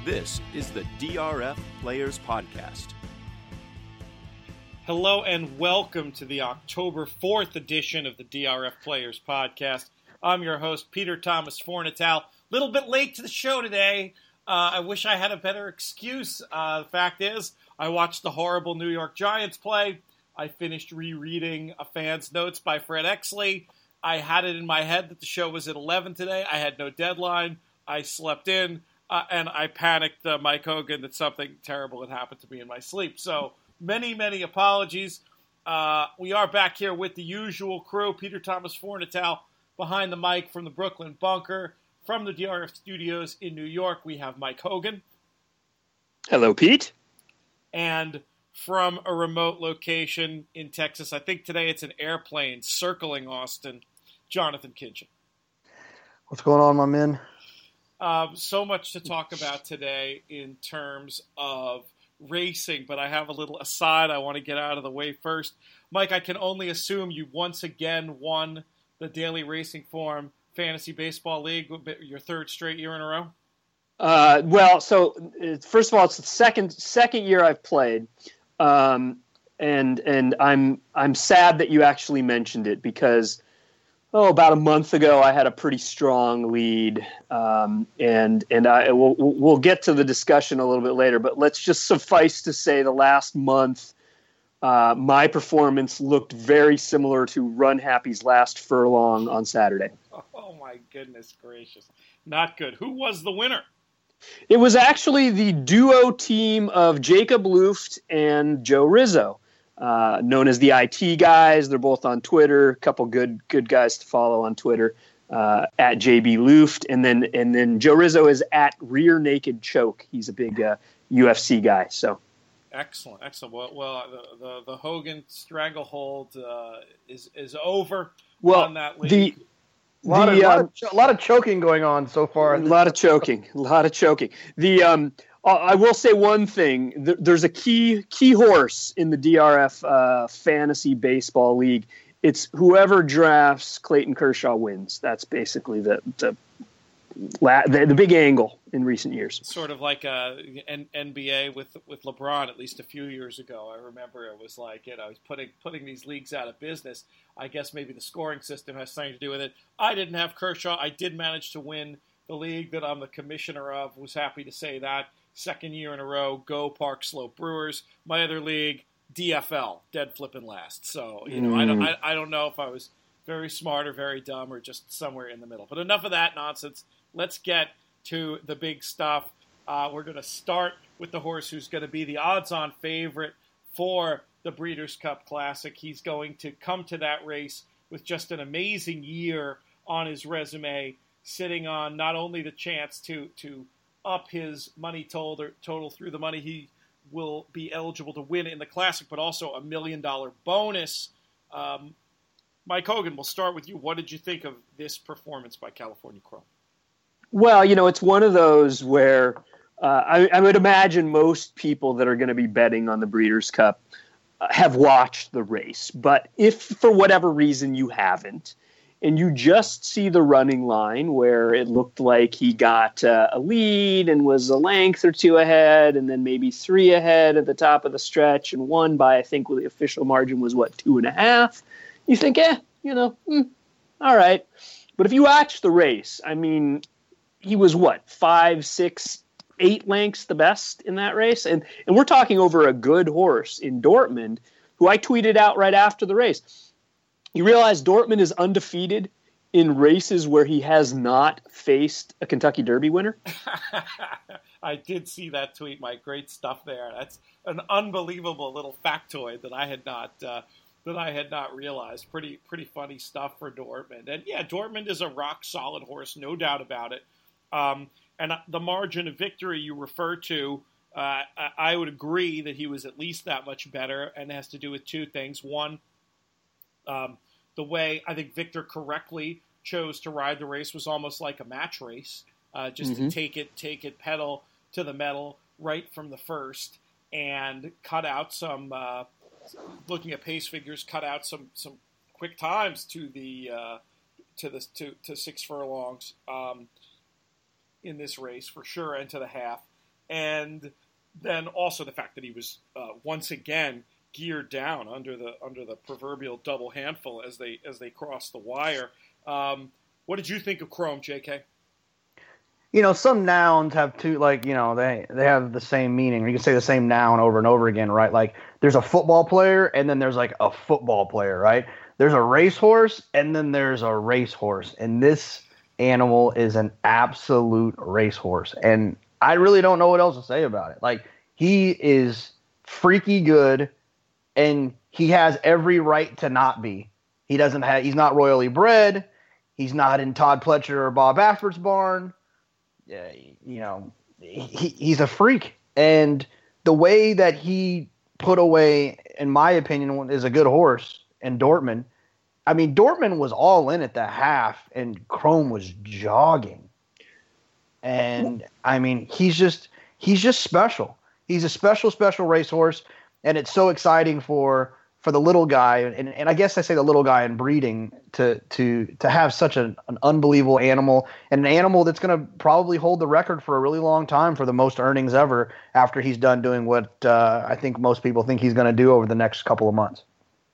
This is the DRF Players Podcast. Hello and welcome to the October 4th edition of the DRF Players Podcast. I'm your host, Peter Thomas Fornital. A little bit late to the show today. I wish I had a better excuse. The fact is, I watched the horrible New York Giants play. I finished rereading a fan's notes by Fred Exley. I had it in my head that the show was at 11 today. I had no deadline. I slept in, and I panicked Mike Hogan that something terrible had happened to me in my sleep. So many apologies. We are back here with the usual crew. Peter Thomas Fornital behind the mic from the Brooklyn Bunker. From the DRF studios in New York, we have Mike Hogan. Hello, Pete. And from a remote location in Texas, I think today it's an airplane circling Austin, Jonathan Kinchen. What's going on, my men? So much to talk about today in terms of racing, but I have a little aside I want to get out of the way first. Mike, I can only assume you once again won the Daily Racing Form Fantasy Baseball League, your third straight year in a row? So first of all, it's the second year I've played, and I'm sad that you actually mentioned it because about a month ago I had a pretty strong lead, and we'll get to the discussion a little bit later. But let's just suffice to say the last month, my performance looked very similar to Run Happy's last furlong on Saturday. Oh my goodness gracious. Not good. Who was the winner? It was actually the duo team of Jacob Luft and Joe Rizzo, known as the IT guys. They're both on Twitter. A couple good guys to follow on Twitter, at JB Luft. And then Joe Rizzo is at Rear Naked Choke. He's a big UFC guy. So excellent. Well, the Hogan stranglehold is over on that league. A lot of choking going on so far. A lot of choking. I will say one thing. There's a key horse in the DRF Fantasy Baseball League. It's whoever drafts Clayton Kershaw wins. That's basically the big angle in recent years. Sort of like an NBA with LeBron, at least a few years ago. I remember it was like, he's putting these leagues out of business. I guess maybe the scoring system has something to do with it. I didn't have Kershaw. I did manage to win the league that I'm the commissioner of. Was happy to say that. Second year in a row, go Park Slope Brewers. My other league, DFL, dead flipping last. So, I don't know if I was very smart or very dumb or just somewhere in the middle. But enough of that nonsense. Let's get to the big stuff. We're going to start with the horse who's going to be the odds-on favorite for the Breeders' Cup Classic. He's going to come to that race with just an amazing year on his resume, sitting on not only the chance to up his money total through the money he will be eligible to win in the Classic, but also $1 million bonus. Mike Hogan, we'll start with you. What did you think of this performance by California Chrome? Well, it's one of those where I would imagine most people that are going to be betting on the Breeders' Cup have watched the race. But if for whatever reason you haven't, and you just see the running line where it looked like he got a lead and was a length or two ahead and then maybe 3 ahead at the top of the stretch and won by, I think the official margin was 2.5. You think, all right. But if you watch the race, he was 5, 6, 8 lengths the best in that race. And we're talking over a good horse in Dortmund, who I tweeted out right after the race. You realize Dortmund is undefeated in races where he has not faced a Kentucky Derby winner? I did see that tweet, Mike. Great stuff there. That's an unbelievable little factoid that I had not realized. Pretty funny stuff for Dortmund. And yeah, Dortmund is a rock solid horse, no doubt about it. And the margin of victory you refer to, I would agree that he was at least that much better, and it has to do with two things. One, the way I think Victor correctly chose to ride the race was almost like a match race, to take it pedal to the metal right from the first, and cut out some. Looking at pace figures, cut out some quick times to 6 furlongs in this race for sure, and to the half. and then also the fact that he was once again geared down under the proverbial double handful as they crossed the wire. What did you think of Chrome, JK? Some nouns have two, they have the same meaning. You can say the same noun over and over again, right? Like there's a football player and then there's like a football player, right? There's a racehorse and then there's a racehorse. And this animal is an absolute racehorse. And I really don't know what else to say about it. Like he is freaky good and he has every right to not be. He's not royally bred. He's not in Todd Pletcher or Bob Baffert's barn. He's a freak, and the way that he put away, in my opinion, is a good horse. And Dortmund, Dortmund was all in at the half, and Chrome was jogging. And he's just special. He's a special racehorse, and it's so exciting for the little guy, and I guess I say the little guy in breeding to have such an unbelievable animal, and an animal that's going to probably hold the record for a really long time for the most earnings ever after he's done doing what I think most people think he's going to do over the next couple of months.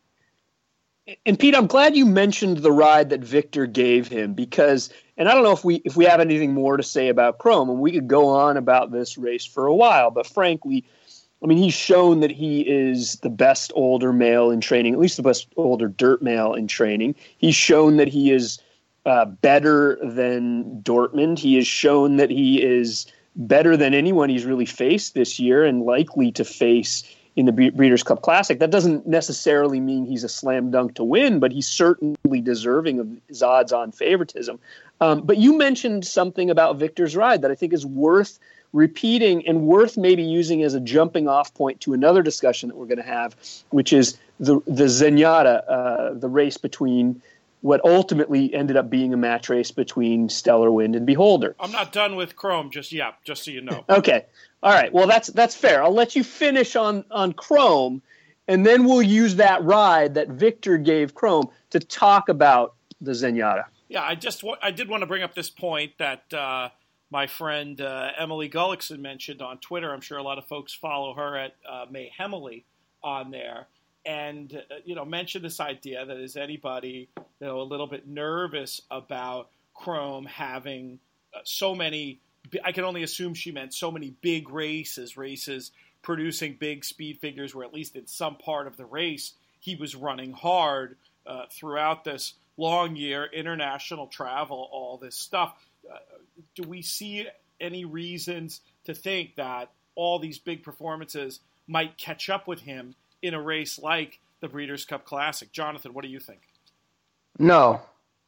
And Pete, I'm glad you mentioned the ride that Victor gave him because, and I don't know if we have anything more to say about Chrome, and we could go on about this race for a while, but frankly, he's shown that he is the best older male in training, at least the best older dirt male in training. He's shown that he is better than Dortmund. He has shown that he is better than anyone he's really faced this year and likely to face in the Breeders' Cup Classic. That doesn't necessarily mean he's a slam dunk to win, but he's certainly deserving of his odds-on favoritism. But you mentioned something about Victor's ride that I think is worth repeating and worth maybe using as a jumping off point to another discussion that we're going to have, which is the Zenyatta, the race between what ultimately ended up being a match race between Stellar Wind and Beholder. I'm not done with Chrome just yet, just so you know. Okay. All right. Well, that's fair. I'll let you finish on Chrome, and then we'll use that ride that Victor gave Chrome to talk about the Zenyatta. Yeah, I did want to bring up this point that my friend Emily Gullickson mentioned on Twitter. I'm sure a lot of folks follow her at Mayhemily on there. And, mentioned this idea that is anybody, a little bit nervous about Chrome having so many, I can only assume she meant so many big races producing big speed figures where at least in some part of the race he was running hard throughout this long year, international travel, all this stuff. Do we see any reasons to think that all these big performances might catch up with him in a race like the Breeders' Cup Classic? Jonathan, what do you think? No.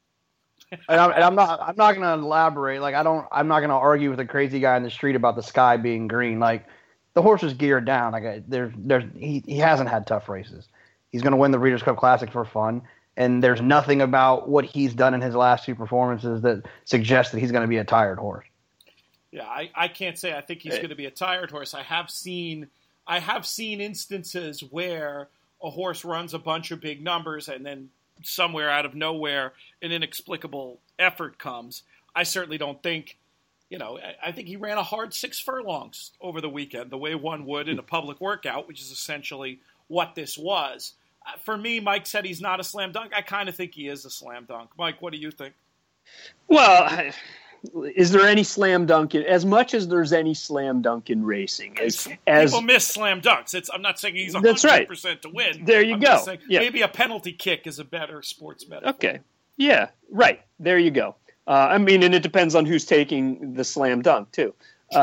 I'm not going to elaborate. I'm not going to argue with a crazy guy in the street about the sky being green. Like, the horse is geared down. He hasn't had tough races. He's going to win the Breeders' Cup Classic for fun. And there's nothing about what he's done in his last two performances that suggests that he's going to be a tired horse. Yeah, I can't say I think he's going to be a tired horse. I have seen instances where a horse runs a bunch of big numbers and then somewhere out of nowhere an inexplicable effort comes. I certainly don't think, I think he ran a hard 6 furlongs over the weekend, the way one would in a public workout, which is essentially what this was. For me, Mike said he's not a slam dunk. I kind of think he is a slam dunk. Mike, what do you think? Well, is there any slam dunk as much as there's any slam dunk in racing? People miss slam dunks. I'm not saying he's 100% to win. There you go. Saying maybe a penalty kick is a better sports metaphor. Okay. Yeah, right. There you go. And it depends on who's taking the slam dunk, too.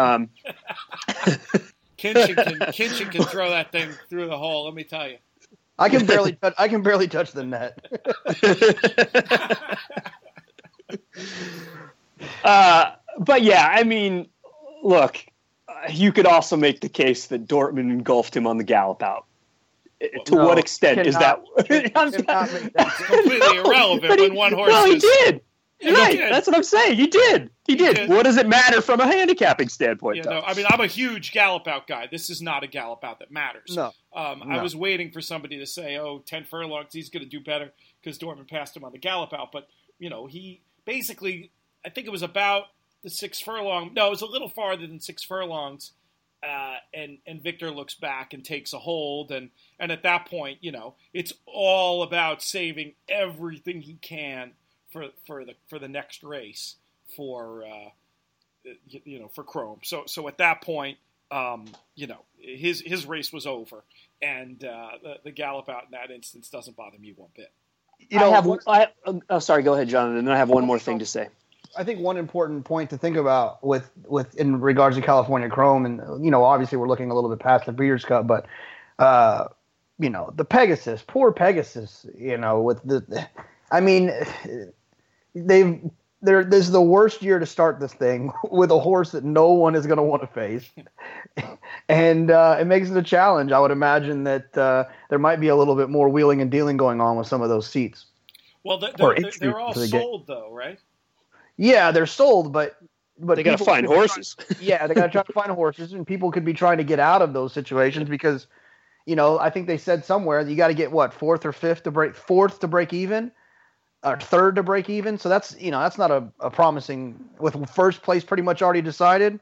Kinchin can throw that thing through the hole, let me tell you. I can barely touch the net. But yeah, look, you could also make the case that Dortmund engulfed him on the gallop out. To what extent is that? That's completely irrelevant when one horse. Well, he did. Yeah, right, he did. That's what I'm saying. He did. What does it matter from a handicapping standpoint? I'm a huge gallop out guy. This is not a gallop out that matters. No. I was waiting for somebody to say, 10 furlongs, he's going to do better because Dortmund passed him on the gallop out. But, he basically, I think it was about the 6 furlong. No, it was a little farther than 6 furlongs. and Victor looks back and takes a hold, and at that point, it's all about saving everything he can for the next race for Chrome. So at that point, his race was over, and the gallop out in that instance doesn't bother me one bit. Sorry, go ahead, Jonathan. And I have one more thing to say. I think one important point to think about with in regards to California Chrome, and obviously we're looking a little bit past the Breeders' Cup, but the Pegasus, poor Pegasus, with this is the worst year to start this thing with a horse that no one is going to want to face, and it makes it a challenge. I would imagine that there might be a little bit more wheeling and dealing going on with some of those seats. Well, they're all sold though, right? Yeah, they're sold, but they got to find horses. They got to try to find horses, and people could be trying to get out of those situations because, I think they said somewhere you got to get fourth to break even, or third to break even. So that's that's not a promising, with first place pretty much already decided.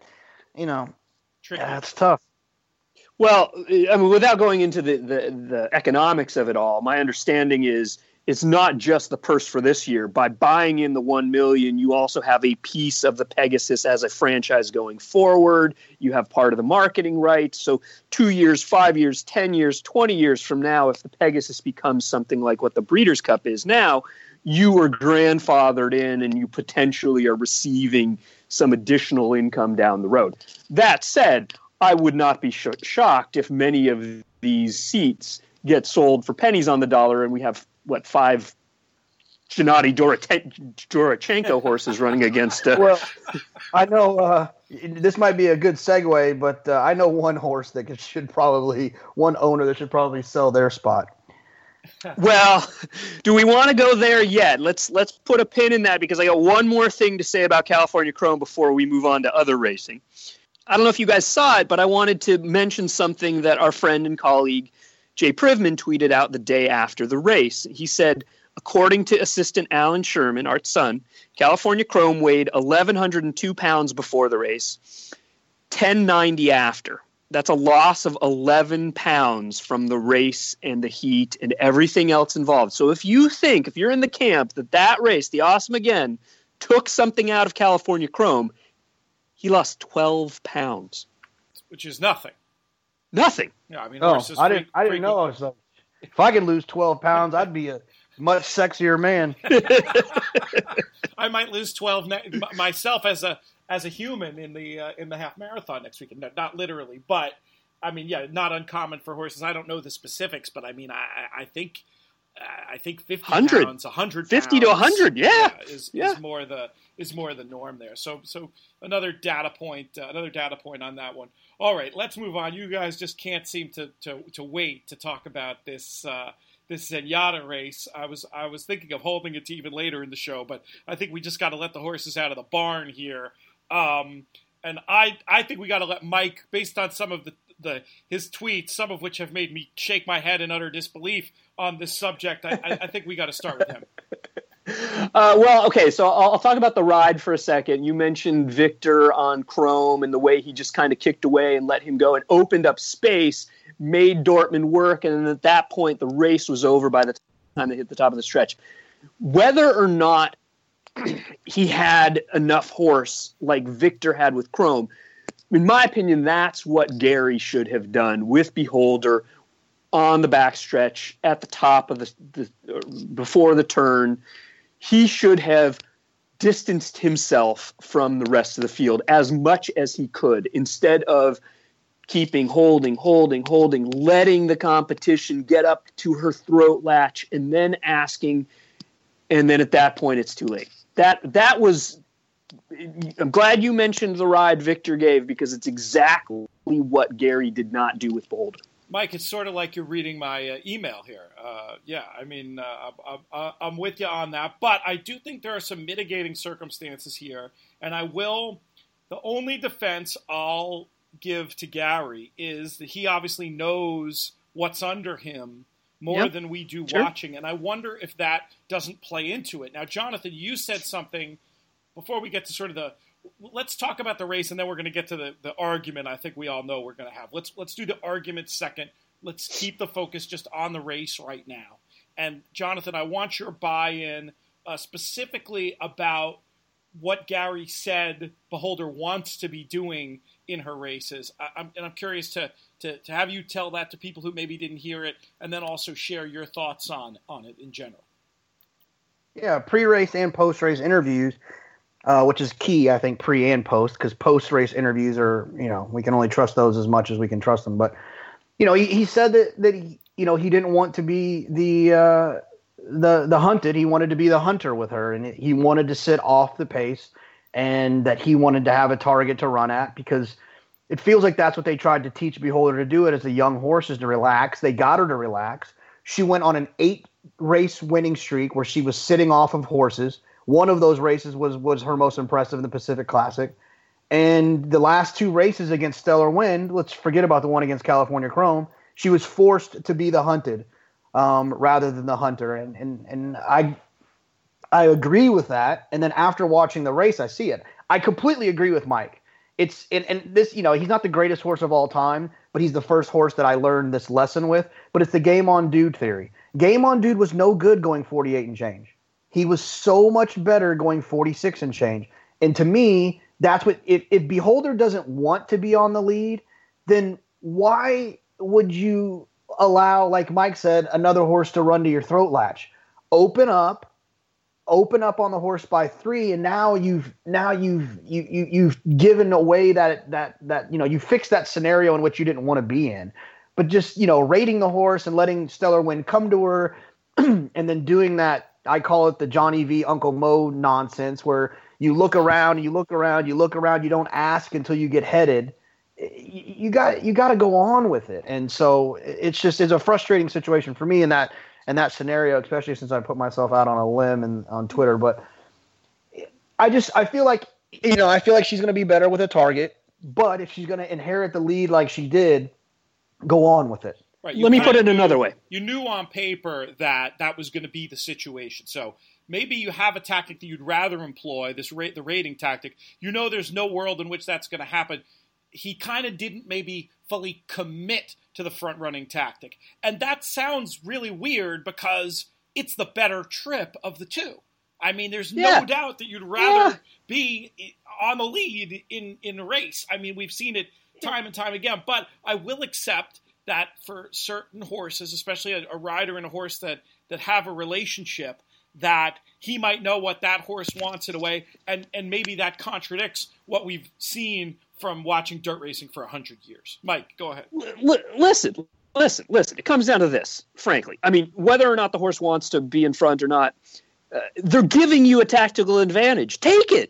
It's tough. Well, I mean, without going into the economics of it all, my understanding is it's not just the purse for this year. By buying in the $1 million, you also have a piece of the Pegasus as a franchise going forward. You have part of the marketing rights. So 2 years, 5 years, 10 years, 20 years from now, if the Pegasus becomes something like what the Breeders' Cup is now, you are grandfathered in and you potentially are receiving some additional income down the road. That said, I would not be shocked if many of these seats get sold for pennies on the dollar and we have 5 Gennady Dorochenko horses running against. Well, I know this might be a good segue, but I know one horse that one owner that should probably sell their spot. Well, do we want to go there yet? Let's put a pin in that because I got one more thing to say about California Chrome before we move on to other racing. I don't know if you guys saw it, but I wanted to mention something that our friend and colleague Jay Privman tweeted out the day after the race. He said, according to assistant Alan Sherman, Art's son, California Chrome weighed 1,102 pounds before the race, 1,090 after. That's a loss of 11 pounds from the race and the heat and everything else involved. So if you're in the camp that race, the Awesome Again, took something out of California Chrome, he lost 12 pounds. Which is nothing. Nothing. Yeah, I mean, I didn't know. So if I could lose 12 pounds, I'd be a much sexier man. I might lose 12 myself as a human in the half marathon next weekend. Not literally, but I mean, yeah, not uncommon for horses. I don't know the specifics, but I mean, I think 50 pounds, 100 50 to 100, is more the norm there. So another data point on that one. All right, let's move on. You guys just can't seem to wait to talk about this Zenyatta race. I was thinking of holding it to even later in the show, but I think we just got to let the horses out of the barn here. And I think we got to let Mike, based on some of his tweets, some of which have made me shake my head in utter disbelief on this subject. I think we got to start with him. Well, okay, so I'll talk about the ride for a second. You mentioned Victor on Chrome and the way he just kind of kicked away and let him go and opened up space, made Dortmund work, and then at that point the race was over by the time they hit the top of the stretch. Whether or not he had enough horse like Victor had with Chrome, in my opinion, that's what Gary should have done with Beholder on the backstretch at the top of the before the turn. He should have distanced himself from the rest of the field as much as he could instead of holding, letting the competition get up to her throat latch and then asking, and then at that point it's too late. That was. I'm glad you mentioned the ride Victor gave because it's exactly what Gary did not do with Beholder. Mike, it's sort of like you're reading my email here. I'm with you on that, but I do think there are some mitigating circumstances here, and the only defense I'll give to Gary is that he obviously knows what's under him more than we do watching, and I wonder if that doesn't play into it. Now, Jonathan, you said something before we get to sort of let's talk about the race, and then we're going to get to the argument I think we all know we're going to have. Let's do the argument second. Let's keep the focus just on the race right now. And, Jonathan, I want your buy-in specifically about what Gary said Beholder wants to be doing in her races. I'm curious to have you tell that to people who maybe didn't hear it, and then also share your thoughts on it in general. Yeah, pre-race and post-race interviews, which is key, I think, pre and post, because post-race interviews are, we can only trust those as much as we can trust them. But, he said that he didn't want to be the hunted. He wanted to be the hunter with her, and he wanted to sit off the pace, and that he wanted to have a target to run at, because it feels like that's what they tried to teach Beholder to do it as a young horse, is to relax. They got her to relax. She went on an 8-race winning streak where she was sitting off of horses. One of those races was her most impressive in the Pacific Classic. And the last 2 races against Stellar Wind, let's forget about the one against California Chrome, she was forced to be the hunted rather than the hunter. And I agree with that. And then after watching the race, I see it. I completely agree with Mike. And this, he's not the greatest horse of all time, but he's the first horse that I learned this lesson with. But it's the Game On Dude theory. Game On Dude was no good going 48 and change. He was so much better going 46 and change. And to me, that's what, if Beholder doesn't want to be on the lead, then why would you allow, like Mike said, another horse to run to your throat latch? Open up on the horse by 3, and now you've given away that you fixed that scenario in which you didn't want to be in. But just rating the horse and letting Stellar Wind come to her, and then doing that, I call it the Johnny V Uncle Mo nonsense, where you look around, you don't ask until you get headed. You got to go on with it, and so it's a frustrating situation for me in that scenario, especially since I put myself out on a limb and on Twitter. But I feel like she's going to be better with a target. But if she's going to inherit the lead like she did, go on with it. Right. Let me put it another way. You knew on paper that was going to be the situation. So maybe you have a tactic that you'd rather employ, the rating tactic. There's no world in which that's going to happen. He kind of didn't maybe fully commit to the front-running tactic. And that sounds really weird because it's the better trip of the two. I mean, there's no doubt that you'd rather be on the lead in a race. I mean, we've seen it time and time again. But I will accept that for certain horses, especially a rider and a horse that have a relationship, that he might know what that horse wants in a way, and maybe that contradicts what we've seen from watching dirt racing for 100 years. Mike, go ahead. Listen. It comes down to this, frankly. I mean, whether or not the horse wants to be in front or not, they're giving you a tactical advantage. Take it.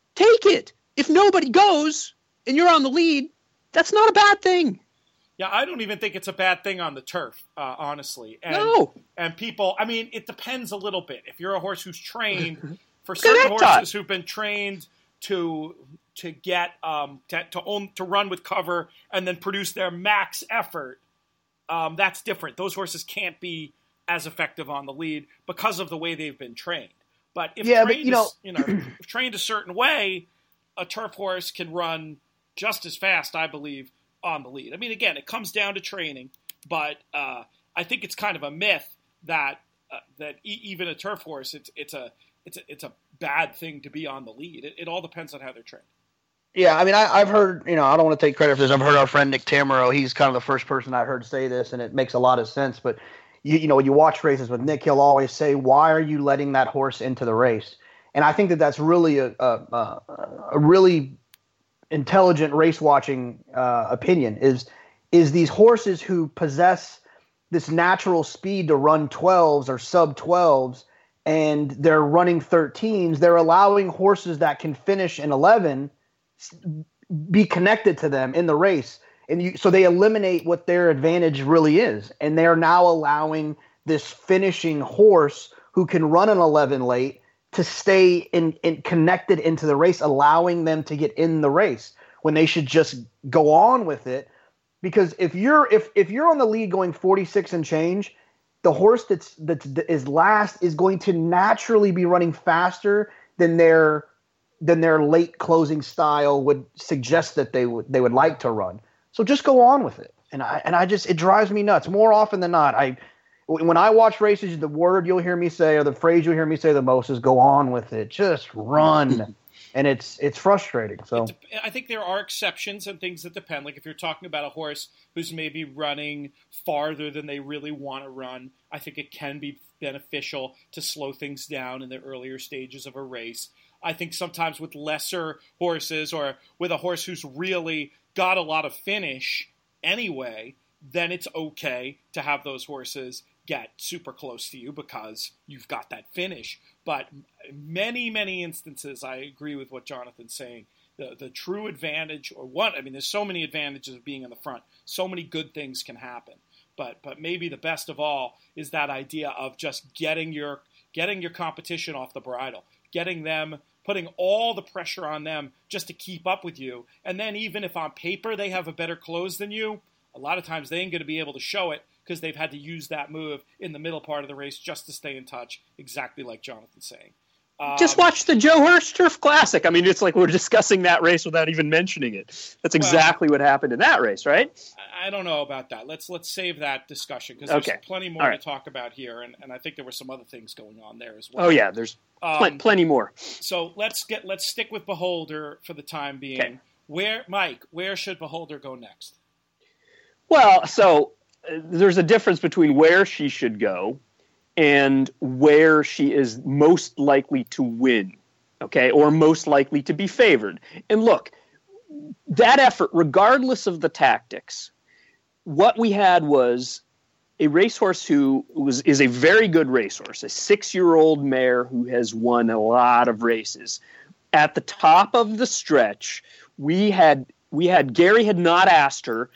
If nobody goes and you're on the lead, that's not a bad thing. Yeah, I don't even think it's a bad thing on the turf, honestly. No. And people, I mean, it depends a little bit. If you're a horse who's trained, for certain horses who've been trained to get to run with cover and then produce their max effort, that's different. Those horses can't be as effective on the lead because of the way they've been trained. But if if trained a certain way, a turf horse can run just as fast, I believe, on the lead. I mean, again, it comes down to training, but I think it's kind of a myth that even a turf horse, it's a bad thing to be on the lead. It all depends on how they're trained. Yeah, I mean, I've heard, I don't want to take credit for this. I've heard our friend Nick Tamero. He's kind of the first person I heard say this, and it makes a lot of sense. But when you watch races with Nick, he'll always say, "Why are you letting that horse into the race?" And I think that's really a really intelligent race watching opinion is these horses who possess this natural speed to run 12s or sub 12s, and they're running 13s. They're allowing horses that can finish in 11 be connected to them in the race, and so they eliminate what their advantage really is, and they're now allowing this finishing horse who can run an 11 late to stay in connected into the race, allowing them to get in the race when they should just go on with it. Because if you're on the lead going 46 and change, the horse that is last is going to naturally be running faster than their than their late closing style would suggest that they would like to run. So just go on with it. And I just, it drives me nuts more often than not. When I watch races, the word you'll hear me say, or the phrase you'll hear me say the most is go on with it. Just run. And it's frustrating. So I think there are exceptions and things that depend. Like if you're talking about a horse who's maybe running farther than they really want to run, I think it can be beneficial to slow things down in the earlier stages of a race. I think sometimes with lesser horses or with a horse who's really got a lot of finish anyway, then it's okay to have those horses get super close to you because you've got that finish. But many, many instances, I agree with what Jonathan's saying. The true advantage, there's so many advantages of being in the front. So many good things can happen. But maybe the best of all is that idea of just getting your competition off the bridle, getting them, putting all the pressure on them just to keep up with you. And then even if on paper they have a better close than you, a lot of times they ain't going to be able to show it because they've had to use that move in the middle part of the race just to stay in touch, exactly like Jonathan's saying. Just watch the Joe Hurst Turf Classic. I mean, it's like we're discussing that race without even mentioning it. That's exactly what happened in that race, right? I don't know about that. Let's save that discussion because there's plenty more to talk about here, and I think there were some other things going on there as well. Oh yeah, there's plenty more. So let's stick with Beholder for the time being. Okay. Where should Beholder go next? Well, so there's a difference between where she should go and where she is most likely to win, okay, or most likely to be favored. And look, that effort, regardless of the tactics, what we had was a racehorse who is a very good racehorse, a 6-year-old mare who has won a lot of races. At the top of the stretch, Gary had not asked her.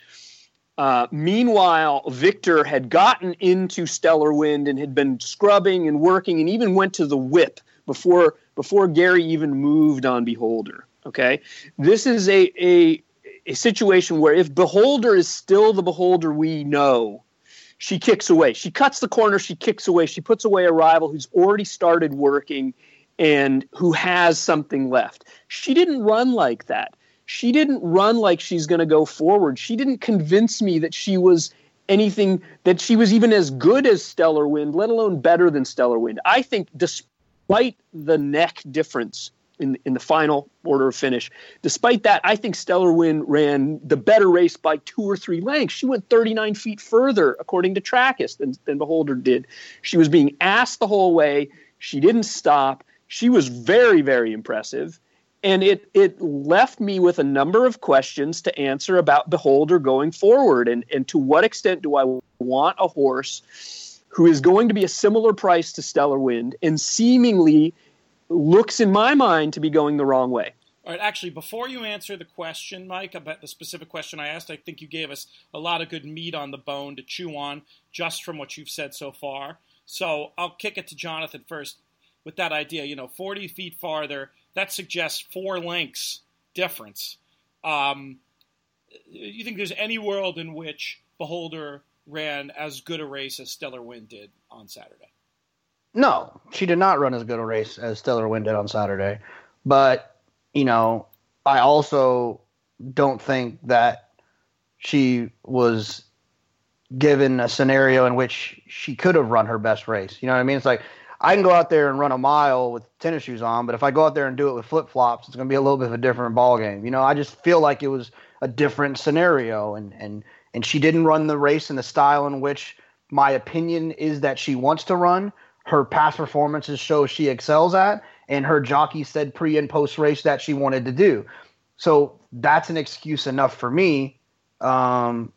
Meanwhile, Victor had gotten into Stellar Wind and had been scrubbing and working and even went to the whip before Gary even moved on Beholder. Okay, this is a situation where if Beholder is still the Beholder we know, she kicks away. She cuts the corner. She kicks away. She puts away a rival who's already started working and who has something left. She didn't run like that. She didn't run like she's going to go forward. She didn't convince me that she was anything, that she was even as good as Stellar Wind, let alone better than Stellar Wind. I think despite the neck difference in the final order of finish, despite that, I think Stellar Wind ran the better race by 2 or 3 lengths. She went 39 feet further, according to Trackus, than Beholder did. She was being asked the whole way. She didn't stop. She was very, very impressive. And it left me with a number of questions to answer about Beholder going forward. And to what extent do I want a horse who is going to be a similar price to Stellar Wind and seemingly looks, in my mind, to be going the wrong way? All right, actually, before you answer the question, Mike, about the specific question I asked, I think you gave us a lot of good meat on the bone to chew on just from what you've said so far. So I'll kick it to Jonathan first with that idea, 40 feet farther. That suggests 4 lengths difference. You think there's any world in which Beholder ran as good a race as Stellar Wind did on Saturday? No, she did not run as good a race as Stellar Wind did on Saturday. But, I also don't think that she was given a scenario in which she could have run her best race. You know what I mean? It's like, I can go out there and run a mile with tennis shoes on, but if I go out there and do it with flip-flops, it's going to be a little bit of a different ballgame. I just feel like it was a different scenario, and she didn't run the race in the style in which my opinion is that she wants to run. Her past performances show she excels at, and her jockey said pre- and post-race that she wanted to do. So that's an excuse enough for me, and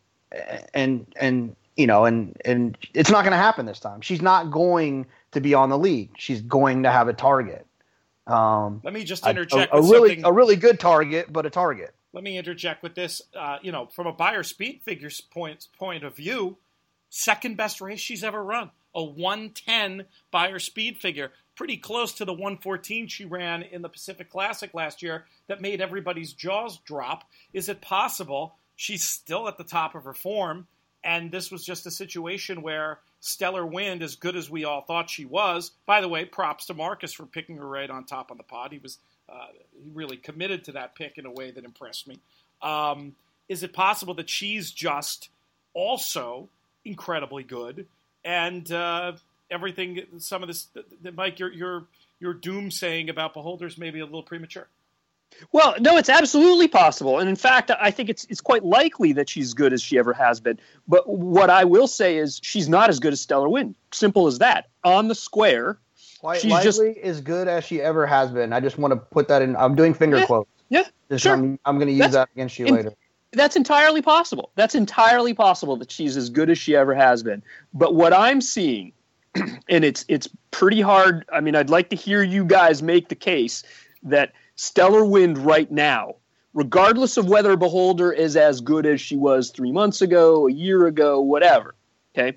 it's not going to happen this time. She's not going to be on the lead. She's going to have a target. Let me just interject a really good target, but a target. Let me interject with this. From a buyer speed figures point of view, second best race she's ever run. A 110 buyer speed figure, pretty close to the 114 she ran in the Pacific Classic last year that made everybody's jaws drop. Is it possible she's still at the top of her form, and this was just a situation where Stellar Wind, as good as we all thought she was. By the way, props to Marcus for picking her right on top on the pod. He was he really committed to that pick in a way that impressed me. Is it possible that she's just also incredibly good and everything? Some of this, Mike, your doomsaying about Beholder's maybe a little premature. Well, no, it's absolutely possible. And in fact, I think it's quite likely that she's good as she ever has been. But what I will say is she's not as good as Stellar Wind. Simple as that. On the square, quite likely as good as she ever has been. I just want to put that in. I'm doing finger quotes. Yeah, sure. I'm going to use that against you later. That's entirely possible. That's entirely possible that she's as good as she ever has been. But what I'm seeing, and it's pretty hard. I mean, I'd like to hear you guys make the case that Stellar Wind right now, regardless of whether Beholder is as good as she was 3 months ago, a year ago, whatever, okay?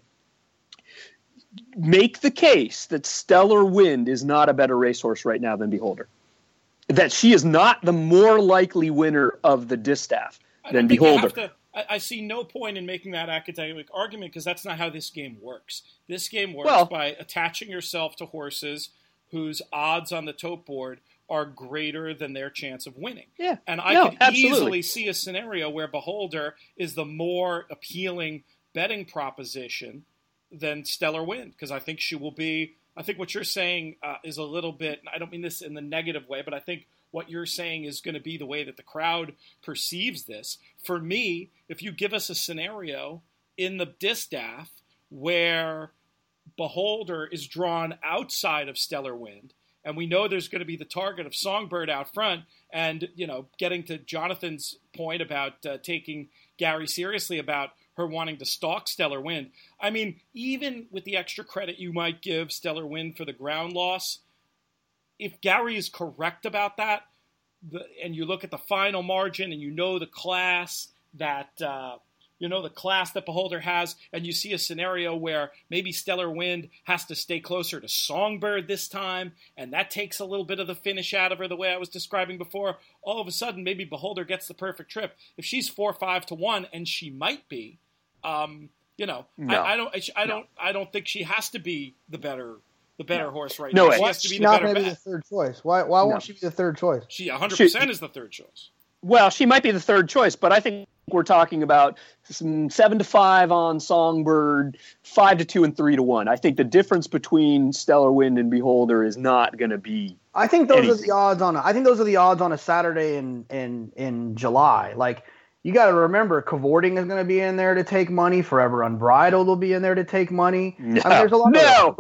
Make the case that Stellar Wind is not a better racehorse right now than Beholder. That she is not the more likely winner of the distaff than Beholder. I see no point in making that academic argument because that's not how this game works. This game works by attaching yourself to horses whose odds on the tote board are greater than their chance of winning. Yeah. And I could easily see a scenario where Beholder is the more appealing betting proposition than Stellar Wind, because I think she will be. I think what you're saying is a little bit, I don't mean this in the negative way, but I think what you're saying is going to be the way that the crowd perceives this. For me, if you give us a scenario in the distaff where Beholder is drawn outside of Stellar Wind, and we know there's going to be the target of Songbird out front, and, you know, getting to Jonathan's point about taking Gary seriously about her wanting to stalk Stellar Wind. I mean, even with the extra credit you might give Stellar Wind for the ground loss, if Gary is correct about that, and you look at the final margin and you know the class that Beholder has, and you see a scenario where maybe Stellar Wind has to stay closer to Songbird this time, and that takes a little bit of the finish out of her the way I was describing before, all of a sudden maybe Beholder gets the perfect trip. If she's 4-5 to 1, and she might be, I don't think she has to be the better horse right now. She has to be the better bet. Be the third choice. Why won't she be the third choice? She 100% is the third choice. Well, she might be the third choice, but I think we're talking about 7-5 on Songbird, 5-2 and 3-1. I think the difference between Stellar Wind and Beholder is not going to be. I think those are the odds on. I think those are the odds on a Saturday in July. Like, you got to remember, Cavorting is going to be in there to take money. Forever Unbridled will be in there to take money. No, I mean, there's a lot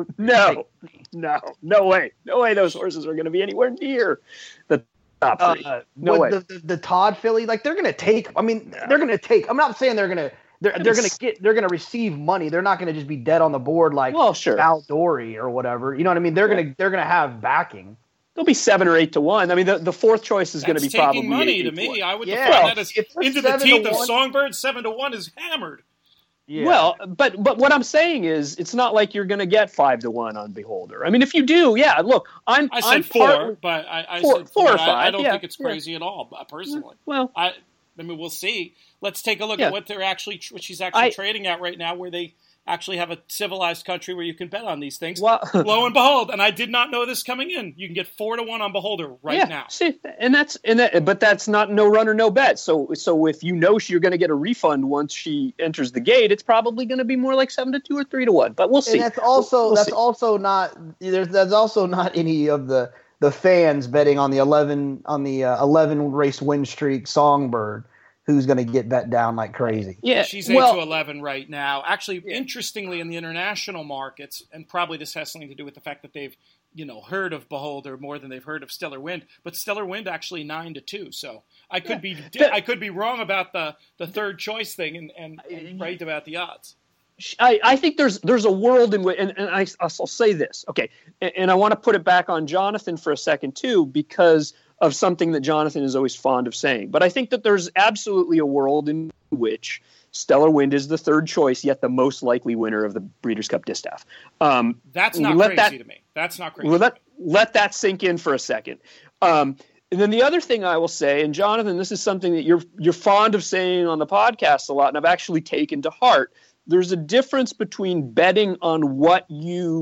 no way. No way those horses are going to be anywhere near the top three. No way. The Todd filly, like, they're going to take. I mean, they're going to take. I'm not saying they're going to receive money. They're not going to just be dead on the board like Val Dory or whatever. You know what I mean? They're going to have backing. They'll be 7 or 8 to 1. I mean, the fourth choice is going to be probably taking money to me. I would define that as into the teeth of Songbird. 7 to 1 is hammered. Yeah. Well, but what I'm saying is, it's not like you're going to get 5 to 1 on Beholder. I mean, if you do, look, I said 4, but I said 4 or 5. I don't think it's crazy at all, personally. Well, I mean, we'll see. Let's take a look at what she's actually trading at right now, where they actually have a civilized country where you can bet on these things. Well, lo and behold, and I did not know this coming in, you can get 4 to 1 on Beholder now. See, but that's not no run or no bet. So if you know you're going to get a refund once she enters the gate, it's probably going to be more like 7 to 2 or 3 to 1. But we'll see. And that's also not any of the fans betting on the 11 race win streak Songbird, who's going to get bet down like crazy. Yeah, she's 8 to 11 right now. Actually, interestingly, in the international markets, and probably this has something to do with the fact that they've, heard of Beholder more than they've heard of Stellar Wind. But Stellar Wind actually 9 to 2. So I could be wrong about the third choice thing and right about the odds. I think there's a world in which, and I'll say this, okay, and I want to put it back on Jonathan for a second too, because of something that Jonathan is always fond of saying. But I think that there's absolutely a world in which Stellar Wind is the third choice, yet the most likely winner of the Breeders' Cup Distaff. That's not crazy to me. That's not crazy. Let that sink in for a second. And then the other thing I will say, and Jonathan, this is something that you're fond of saying on the podcast a lot, and I've actually taken to heart. There's a difference between betting on what you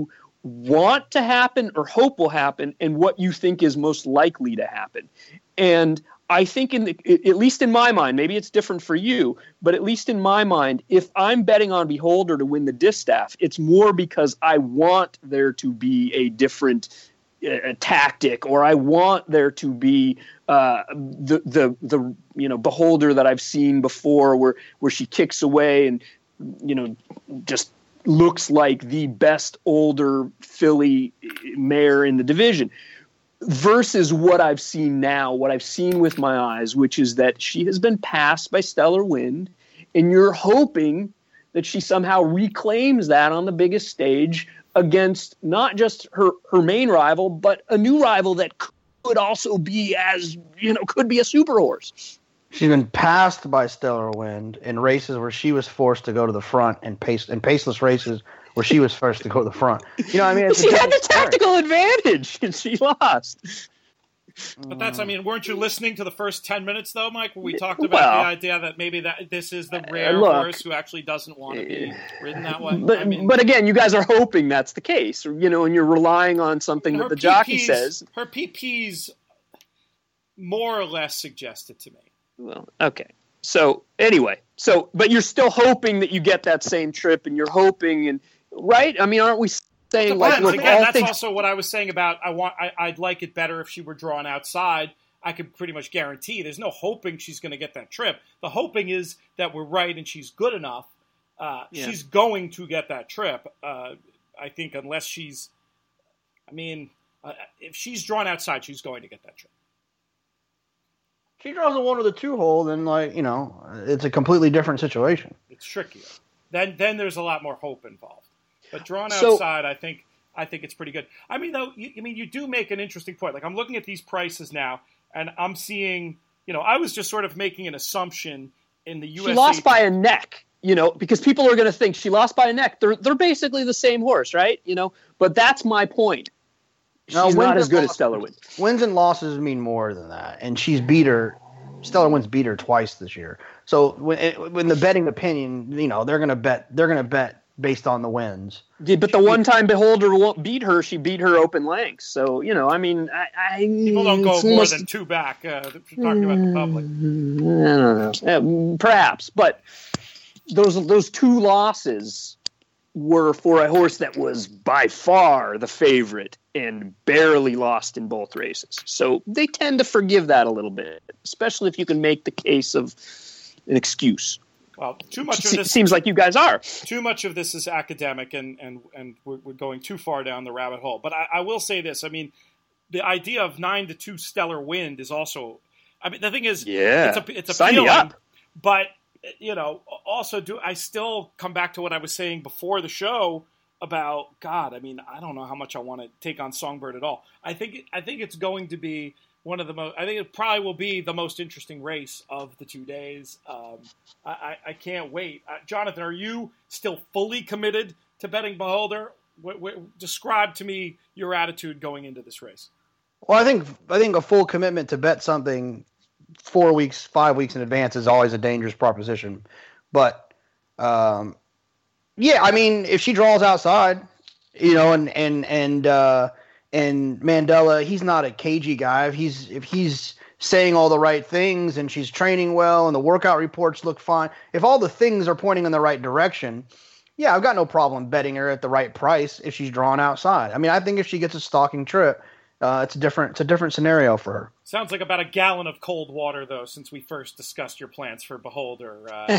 want to happen or hope will happen and what you think is most likely to happen. And I think at least in my mind, maybe it's different for you, but at least in my mind, if I'm betting on Beholder to win the distaff, it's more because I want there to be a different tactic, or I want there to be the Beholder that I've seen before where she kicks away and just looks like the best older filly mare in the division, versus what I've seen now, what I've seen with my eyes, which is that she has been passed by Stellar Wind, and you're hoping that she somehow reclaims that on the biggest stage against not just her main rival, but a new rival that could also be could be a super horse. She's been passed by Stellar Wind in races where she was forced to go to the front, and paceless races where she was first to go to the front. She had the tactical advantage, and she lost. But weren't you listening to the first 10 minutes, though, Mike, where we talked about the idea that maybe that this is the rare horse who actually doesn't want to be ridden that way? But again, you guys are hoping that's the case, and you're relying on something that the jockey says. Her PPs more or less suggested to me. Well, okay. So anyway, but you're still hoping that you get that same trip, and you're hoping, right? Aren't we saying look, again, that's also what I was saying about I'd like it better if she were drawn outside. I could pretty much guarantee there's no hoping she's going to get that trip. The hoping is that we're right and she's good enough. She's going to get that trip. I think unless she's, if she's drawn outside, she's going to get that trip. She draws a 1 or the 2 hole, then it's a completely different situation. It's trickier. Then there's a lot more hope involved. But drawn outside, I think it's pretty good. You do make an interesting point. Like, I'm looking at these prices now, and I'm seeing, I was just sort of making an assumption in the USA. She lost by a neck, because people are going to think she lost by a neck. They're basically the same horse, right? But that's my point. She's not as good as Stellar Wind. Wins and losses mean more than that, and Stellar Wind's beat her twice this year. So when the betting opinion, they're going to bet based on the wins. Yeah, but the one time Beholder won't beat her, she beat her open lengths. So people don't go more than 2 back. If you're talking about the public. I don't know. Perhaps, but those 2 losses were for a horse that was by far the favorite and barely lost in both races. So they tend to forgive that a little bit, especially if you can make the case of an excuse. Well, too much of this seems like you guys are. Too much of this is academic, and we're going too far down the rabbit hole. But I will say this: the idea of 9-2 Stellar Wind is also. The thing is, it's appealing, but also I still come back to what I was saying before the show about God. I don't know how much I want to take on Songbird at all. I think it's going to be one of the most. I think it probably will be the most interesting race of the 2 days. I can't wait. Jonathan, are you still fully committed to betting Beholder? Describe to me your attitude going into this race. Well, I think a full commitment to bet something 4 weeks, 5 weeks in advance is always a dangerous proposition. But if she draws outside, and Mandella, he's not a cagey guy. If he's saying all the right things and she's training well and the workout reports look fine, if all the things are pointing in the right direction, I've got no problem betting her at the right price if she's drawn outside. I think if she gets a stalking trip, it's a different scenario for her. Sounds like about a gallon of cold water, though, since we first discussed your plans for Beholder.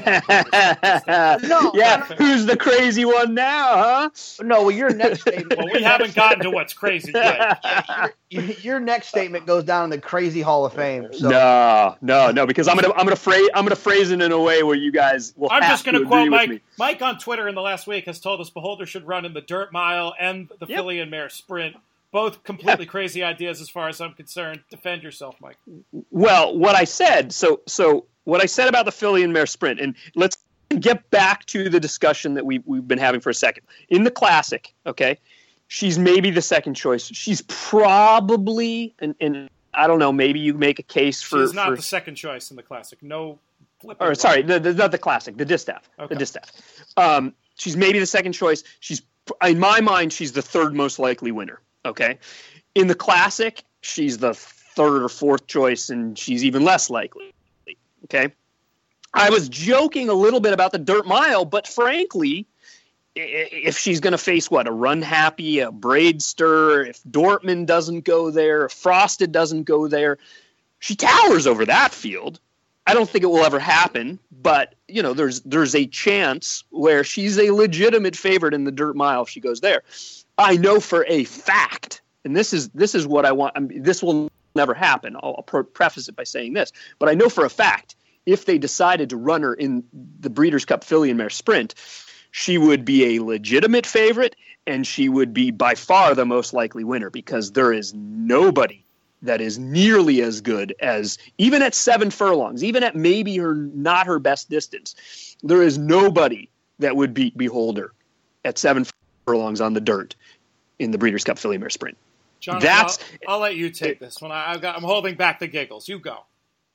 Who's the crazy one now, huh? No, well, your next statement. Well, we haven't gotten to what's crazy yet. Your next statement goes down in the crazy Hall of Fame. So. No, because I'm gonna phrase it in a way where you guys will. I'm just gonna quote Mike. Me. Mike on Twitter in the last week has told us Beholder should run in the Dirt Mile and the Filly and Mare Sprint. Both completely crazy ideas as far as I'm concerned. Defend yourself, Mike. Well, what I said, so what I said about the Filly and Mare Sprint, and let's get back to the discussion that we've been having for a second. In the Classic, okay, she's maybe the second choice. She's probably, and I don't know, maybe you make a case for... She's not the second choice in the Classic. No flipping. Or, sorry, not the Classic, the Distaff. Okay. The Distaff. She's maybe the second choice. She's in my mind, she's the third most likely winner. Okay. In the Classic, she's the third or fourth choice, and she's even less likely. Okay. I was joking a little bit about the Dirt Mile, but frankly, if she's going to face a Run Happy, a Braidster, if Dortmund doesn't go there, if Frosted doesn't go there, she towers over that field. I don't think it will ever happen, but there's a chance where she's a legitimate favorite in the Dirt Mile if she goes there. I know for a fact, and this is what I want. This will never happen. I'll preface it by saying this, but I know for a fact if they decided to run her in the Breeders' Cup Filly and Mare Sprint, she would be a legitimate favorite, and she would be by far the most likely winner because there is nobody that is nearly as good as, even at 7 furlongs, even at maybe not her best distance, there is nobody that would beat Beholder at 7 furlongs on the dirt in the Breeders' Cup Filly Mare Sprint. John, I'll let you take this one. I'm holding back the giggles. You go.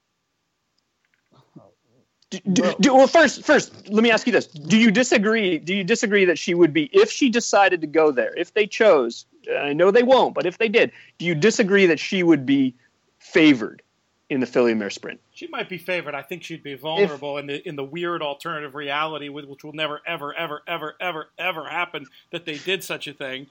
Well, first, let me ask you this: Do you disagree? Do you disagree that she would be, if she decided to go there, if they chose? I know they won't, but if they did, do you disagree that she would be favored in the Filly and Mare Sprint? She might be favored. I think she'd be vulnerable in the weird alternative reality, which will never, ever, ever, ever, ever, ever happen, that they did such a thing.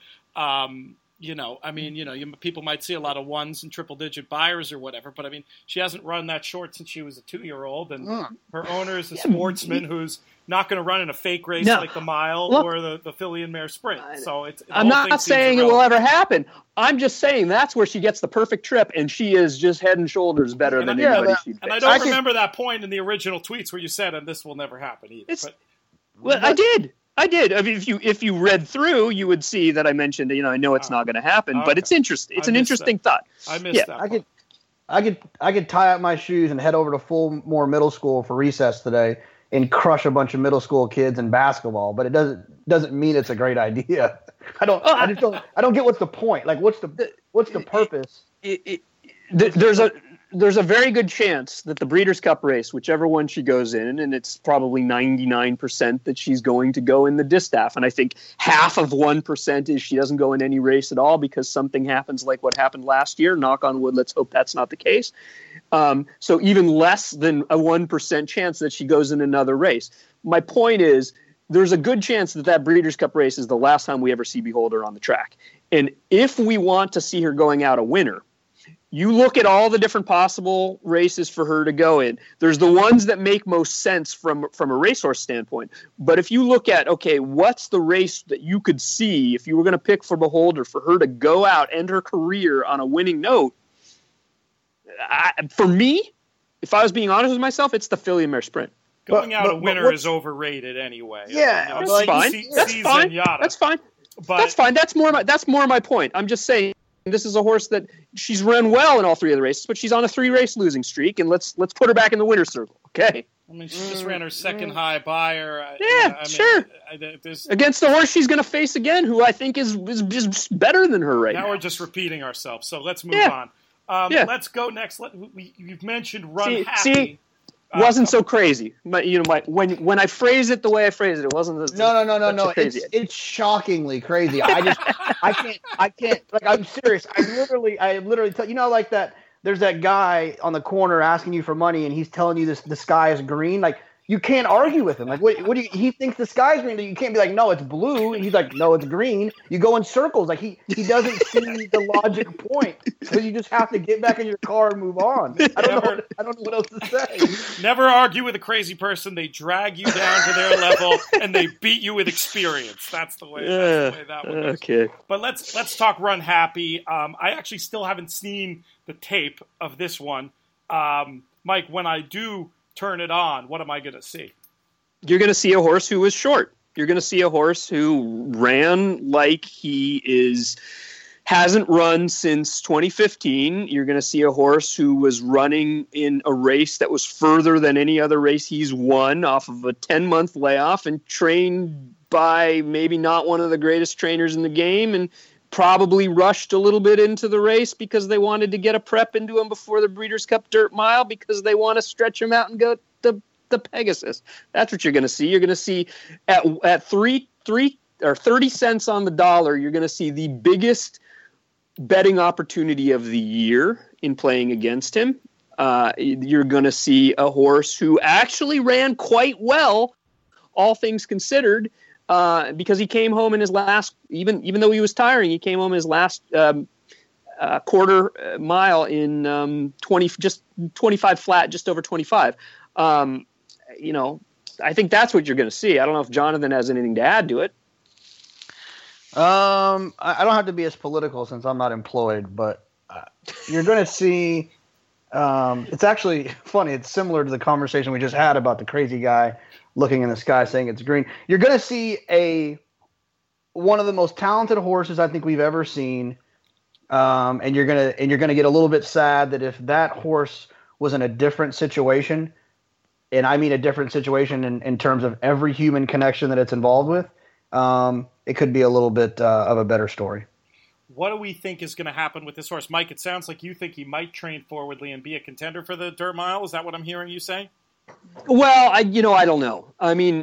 People might see a lot of ones and triple-digit buyers or whatever, but she hasn't run that short since she was a 2-year-old, and her owner is a sportsman who's not going to run in a fake race like the Mile or the Filly and Mare Sprint. So I'm not saying it will ever happen. I'm just saying that's where she gets the perfect trip, and she is just head and shoulders better than anybody she'd face. And I don't remember that point in the original tweets where you said, "And this will never happen either." I did. I mean, if you read through, you would see that I mentioned, I know it's not going to happen, but it's interesting. It's an interesting thought. I missed that. I could tie up my shoes and head over to Fulmore Middle School for recess today and crush a bunch of middle school kids in basketball, but it doesn't mean it's a great idea. I don't get what's the point. Like, what's the purpose? There's a very good chance that the Breeders' Cup race, whichever one she goes in, and it's probably 99% that she's going to go in the distaff. And I think 0.5% is she doesn't go in any race at all because something happens like what happened last year. Knock on wood, let's hope that's not the case. So even less than a 1% chance that she goes in another race. My point is, there's a good chance that Breeders' Cup race is the last time we ever see Beholder on the track. And if we want to see her going out a winner, you look at all the different possible races for her to go in. There's the ones that make most sense from a racehorse standpoint. But if you look at, okay, what's the race that you could see if you were going to pick for Beholder for her to go out, end her career on a winning note? For me, if I was being honest with myself, it's the Filly and Mare Sprint. Going out a winner is overrated anyway. Yeah, that's fine. That's fine. That's fine. That's more my point. I'm just saying. This is a horse that she's run well in all 3 of the races, but she's on a 3-race losing streak, and let's put her back in the winner's circle, okay? She just ran her second high buyer. Sure. Against the horse she's going to face again, who I think is just better than her right now. Now we're just repeating ourselves, so let's move on. Let's go next. You've mentioned Run Happy. Wasn't so crazy. When I phrase it the way I phrase it, it wasn't. No. It's shockingly crazy. I can't. Like, I'm serious. I literally tell like that. There's that guy on the corner asking you for money, and he's telling you the sky is green. Like, you can't argue with him. Like, what do you? He thinks the sky's green. You can't be like, no, it's blue. And he's like, no, it's green. You go in circles. Like, he doesn't see the logic point. So you just have to get back in your car and move on. I don't know what else to say. Never argue with a crazy person. They drag you down to their level and they beat you with experience. That's the way that one goes. Okay. But let's talk Run Happy. I actually still haven't seen the tape of this one. Mike, when I do turn it on, what am I going to see? You're going to see a horse who is short. You're going to see a horse who ran like hasn't run since 2015. You're going to see a horse who was running in a race that was further than any other race he's won off of a 10-month layoff and trained by maybe not one of the greatest trainers in the game, and probably rushed a little bit into the race because they wanted to get a prep into him before the Breeders' Cup Dirt Mile because they want to stretch him out and go to the Pegasus. That's what you're going to see. You're going to see at 3 or 30 cents on the dollar, you're going to see the biggest betting opportunity of the year in playing against him. You're going to see a horse who actually ran quite well, all things considered, because he came home in his last, even though he was tiring, he came home in his last quarter mile in 25 flat, just over 25. I think that's what you're going to see. I don't know if Jonathan has anything to add to it. I don't have to be as political since I'm not employed, but you're going to see. It's actually funny. It's similar to the conversation we just had about the crazy guy looking in the sky saying it's green. You're going to see one of the most talented horses I think we've ever seen, and you're gonna get a little bit sad that if that horse was in a different situation, and I mean a different situation in terms of every human connection that it's involved with, it could be a little bit of a better story. What do we think is going to happen with this horse? Mike, it sounds like you think he might train forwardly and be a contender for the Dirt Mile. Is that what I'm hearing you say? Well, I don't know. I mean,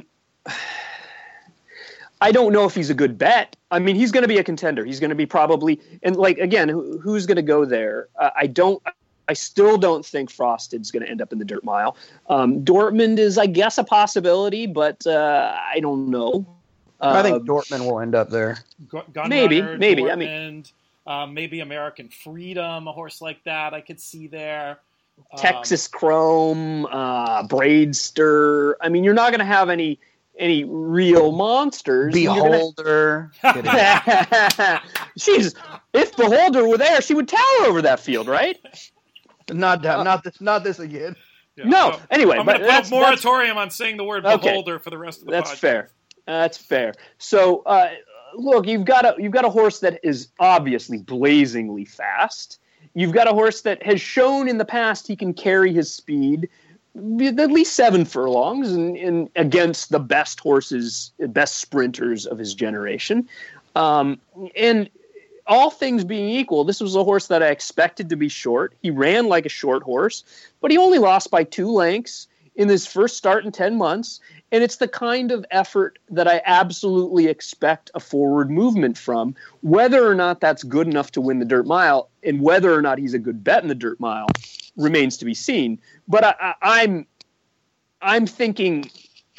I don't know if he's a good bet. I mean, he's going to be a contender. He's going to be probably, and like, again, who's going to go there? I still don't think Frosted's going to end up in the Dirt Mile. Dortmund is, I guess, a possibility, but I don't know. I think Dortmund will end up there. Maybe. Dortmund, maybe American Freedom, a horse like that I could see there. Texas Chrome, Braidster. I mean, you're not going to have any real monsters. Beholder. Jeez, if Beholder were there, she would tower over that field, right? Not this again. Yeah. No. Anyway, I'm going to put a moratorium on saying the word Beholder for the rest of the podcast. That's fair. That's fair. So, look, you've got a horse that is obviously blazingly fast. You've got a horse that has shown in the past he can carry his speed at least 7 furlongs and against the best horses, best sprinters of his generation. And all things being equal, this was a horse that I expected to be short. He ran like a short horse, but he only lost by 2 lengths in his first start in 10 months. And it's the kind of effort that I absolutely expect a forward movement from. Whether or not that's good enough to win the Dirt Mile and whether or not he's a good bet in the Dirt Mile remains to be seen. But I'm thinking,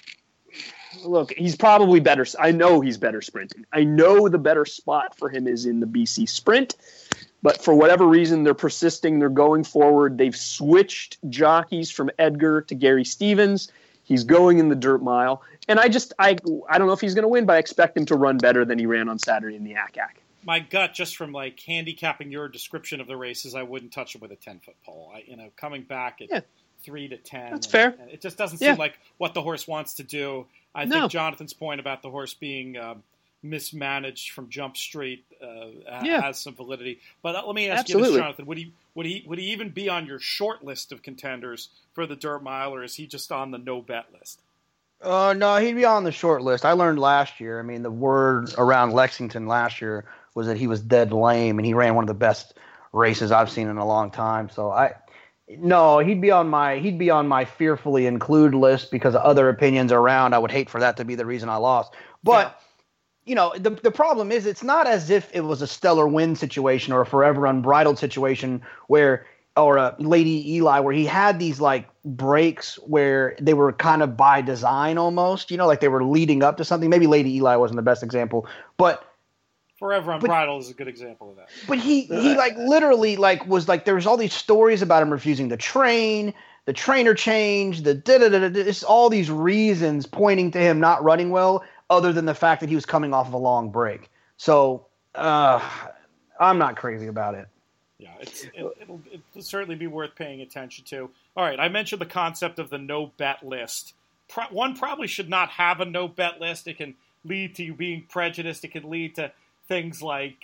look, he's probably better. I know he's better sprinting. I know the better spot for him is in the BC Sprint. But for whatever reason, they're persisting. They're going forward. They've switched jockeys from Edgar to Gary Stevens. He's going in the Dirt Mile. And I don't know if he's going to win, but I expect him to run better than he ran on Saturday in the ACAC. My gut, just from like handicapping your description of the races, I wouldn't touch him with a 10-foot pole. Coming back at 3 to 10. That's fair. And it just doesn't seem like what the horse wants to do. I think Jonathan's point about the horse being mismanaged from Jump Street has some validity. But let me ask you this, Jonathan: would he even be on your short list of contenders for the Dirt Mile, or is he just on the no bet list? No, he'd be on the short list. I learned last year. I mean, the word around Lexington last year was that he was dead lame, and he ran one of the best races I've seen in a long time. So he'd be on my fearfully include list because of other opinions around. I would hate for that to be the reason I lost. But the problem is it's not as if it was a stellar win situation or a forever unbridled situation or a Lady Eli where he had these like breaks where they were kind of by design almost, like they were leading up to something. Maybe Lady Eli wasn't the best example, but Forever Unbridled is a good example of that. But he like literally like was like there was all these stories about him refusing to train, the trainer change, it's all these reasons pointing to him not running well, other than the fact that he was coming off of a long break. So I'm not crazy about it. Yeah, it'll certainly be worth paying attention to. All right, I mentioned the concept of the no bet list. One probably should not have a no bet list. It can lead to you being prejudiced. It can lead to things like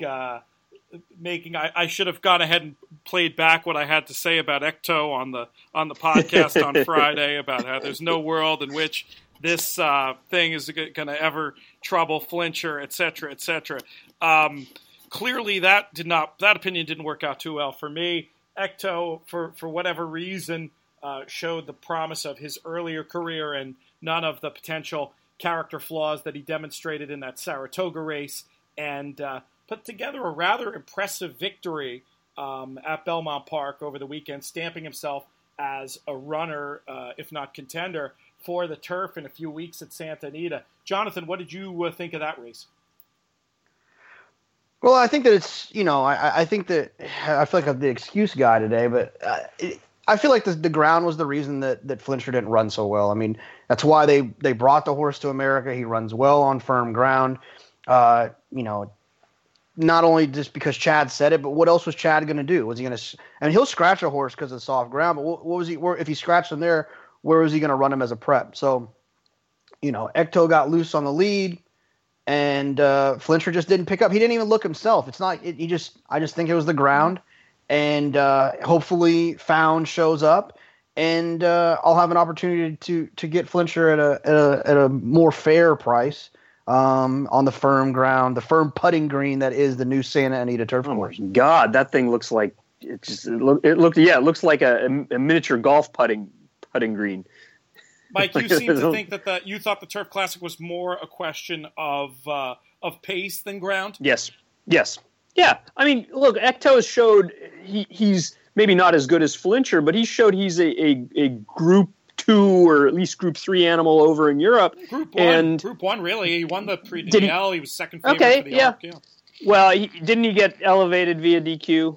I should have gone ahead and played back what I had to say about Ecto on the podcast on Friday about how there's no world in which this thing is going to ever trouble Flincher, et cetera, et cetera. Clearly, that opinion didn't work out too well for me. Ecto, for whatever reason, showed the promise of his earlier career and none of the potential character flaws that he demonstrated in that Saratoga race, and put together a rather impressive victory at Belmont Park over the weekend, stamping himself as a runner, if not contender, for the turf in a few weeks at Santa Anita. Jonathan, what did you think of that race? Well, I think that it's, I think that I feel like I'm the excuse guy today, but I feel like the ground was the reason that Flincher didn't run so well. I mean, that's why they brought the horse to America. He runs well on firm ground. Not only just because Chad said it, but what else was Chad going to do? Was he going to? I mean, he'll scratch a horse because of soft ground, but what was he? If he scratched him there, where was he going to run him as a prep? So, Ecto got loose on the lead, and Flincher just didn't pick up. He didn't even look himself. It's not. I just think it was the ground, and hopefully Found shows up, and I'll have an opportunity to get Flincher at a more fair price. On the firm ground, the firm putting green that is the new Santa Anita turf course. God, that thing looks like it looks like a miniature golf putting green. Mike, you seem to think that you thought the Turf Classic was more a question of pace than ground. Yes. Yeah. I mean, look, Ecto has showed he's maybe not as good as Flincher, but he showed he's a Group 2 or at least Group 3 animal over in Europe. Group 1, really. He won the Prix de Niel. He was second favorite for the Arc. Yeah. Well, didn't he get elevated via DQ?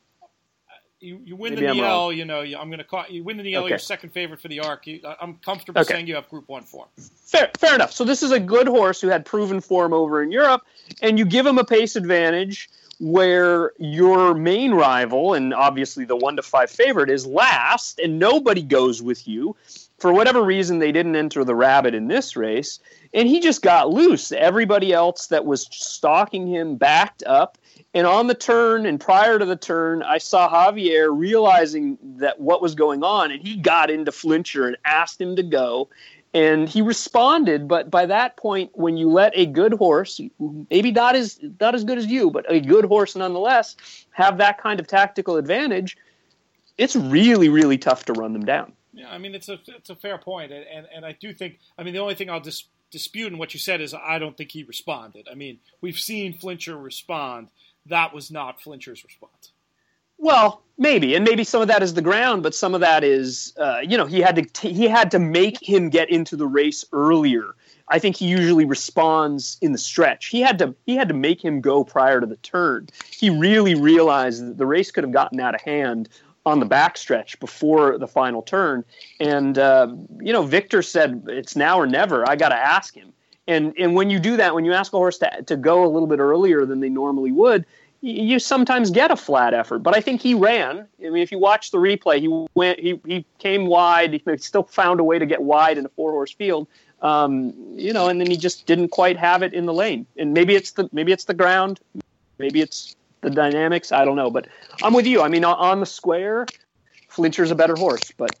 You win the Niel, I'm going to call you win the Niel. Okay. You're second favorite for the Arc. I'm comfortable saying you have Group 1 form. Fair enough. So this is a good horse who had proven form over in Europe, and you give him a pace advantage where your main rival, and obviously the 1-5 favorite, is last, and nobody goes with you. For whatever reason, they didn't enter the rabbit in this race, and he just got loose. Everybody else that was stalking him backed up, and on the turn and prior to the turn, I saw Javier realizing that what was going on, and he got into Flincher and asked him to go. And he responded, but by that point, when you let a good horse, maybe not as good as you, but a good horse nonetheless, have that kind of tactical advantage, it's really, really tough to run them down. Yeah, I mean, it's a fair point, and I do think, I mean, the only thing I'll dispute in what you said is I don't think he responded. I mean, we've seen Flincher respond. That was not Flincher's response. Well, maybe, and maybe some of that is the ground, but some of that is, he had to make him get into the race earlier. I think he usually responds in the stretch. He had to make him go prior to the turn. He really realized that the race could have gotten out of hand on the backstretch before the final turn. And Victor said it's now or never. I got to ask him. And when you do that, when you ask a horse to go a little bit earlier than they normally would, you sometimes get a flat effort, but I think he ran. I mean, if you watch the replay, he came wide. He still found a way to get wide in a 4-horse field, and then he just didn't quite have it in the lane. And maybe it's the ground, maybe it's the dynamics. I don't know, but I'm with you. I mean, on the square, Flincher's a better horse, but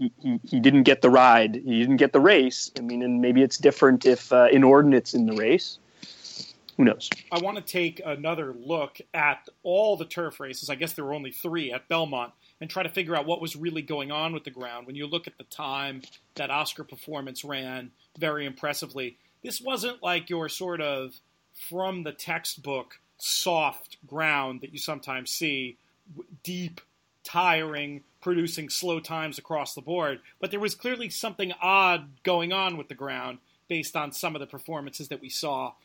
he didn't get the ride. He didn't get the race. I mean, and maybe it's different if Inordinate's in the race. Who knows? I want to take another look at all the turf races. I guess there were only 3 at Belmont, and try to figure out what was really going on with the ground. When you look at the time that Oscar Performance ran very impressively, this wasn't like your sort of from the textbook soft ground that you sometimes see, deep, tiring, producing slow times across the board. But there was clearly something odd going on with the ground based on some of the performances that we saw.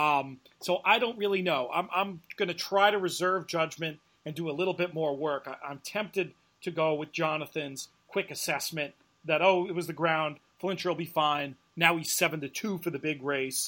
So I don't really know. I'm going to try to reserve judgment and do a little bit more work. I'm tempted to go with Jonathan's quick assessment that, it was the ground. Flincher will be fine. Now he's 7-2 for the big race.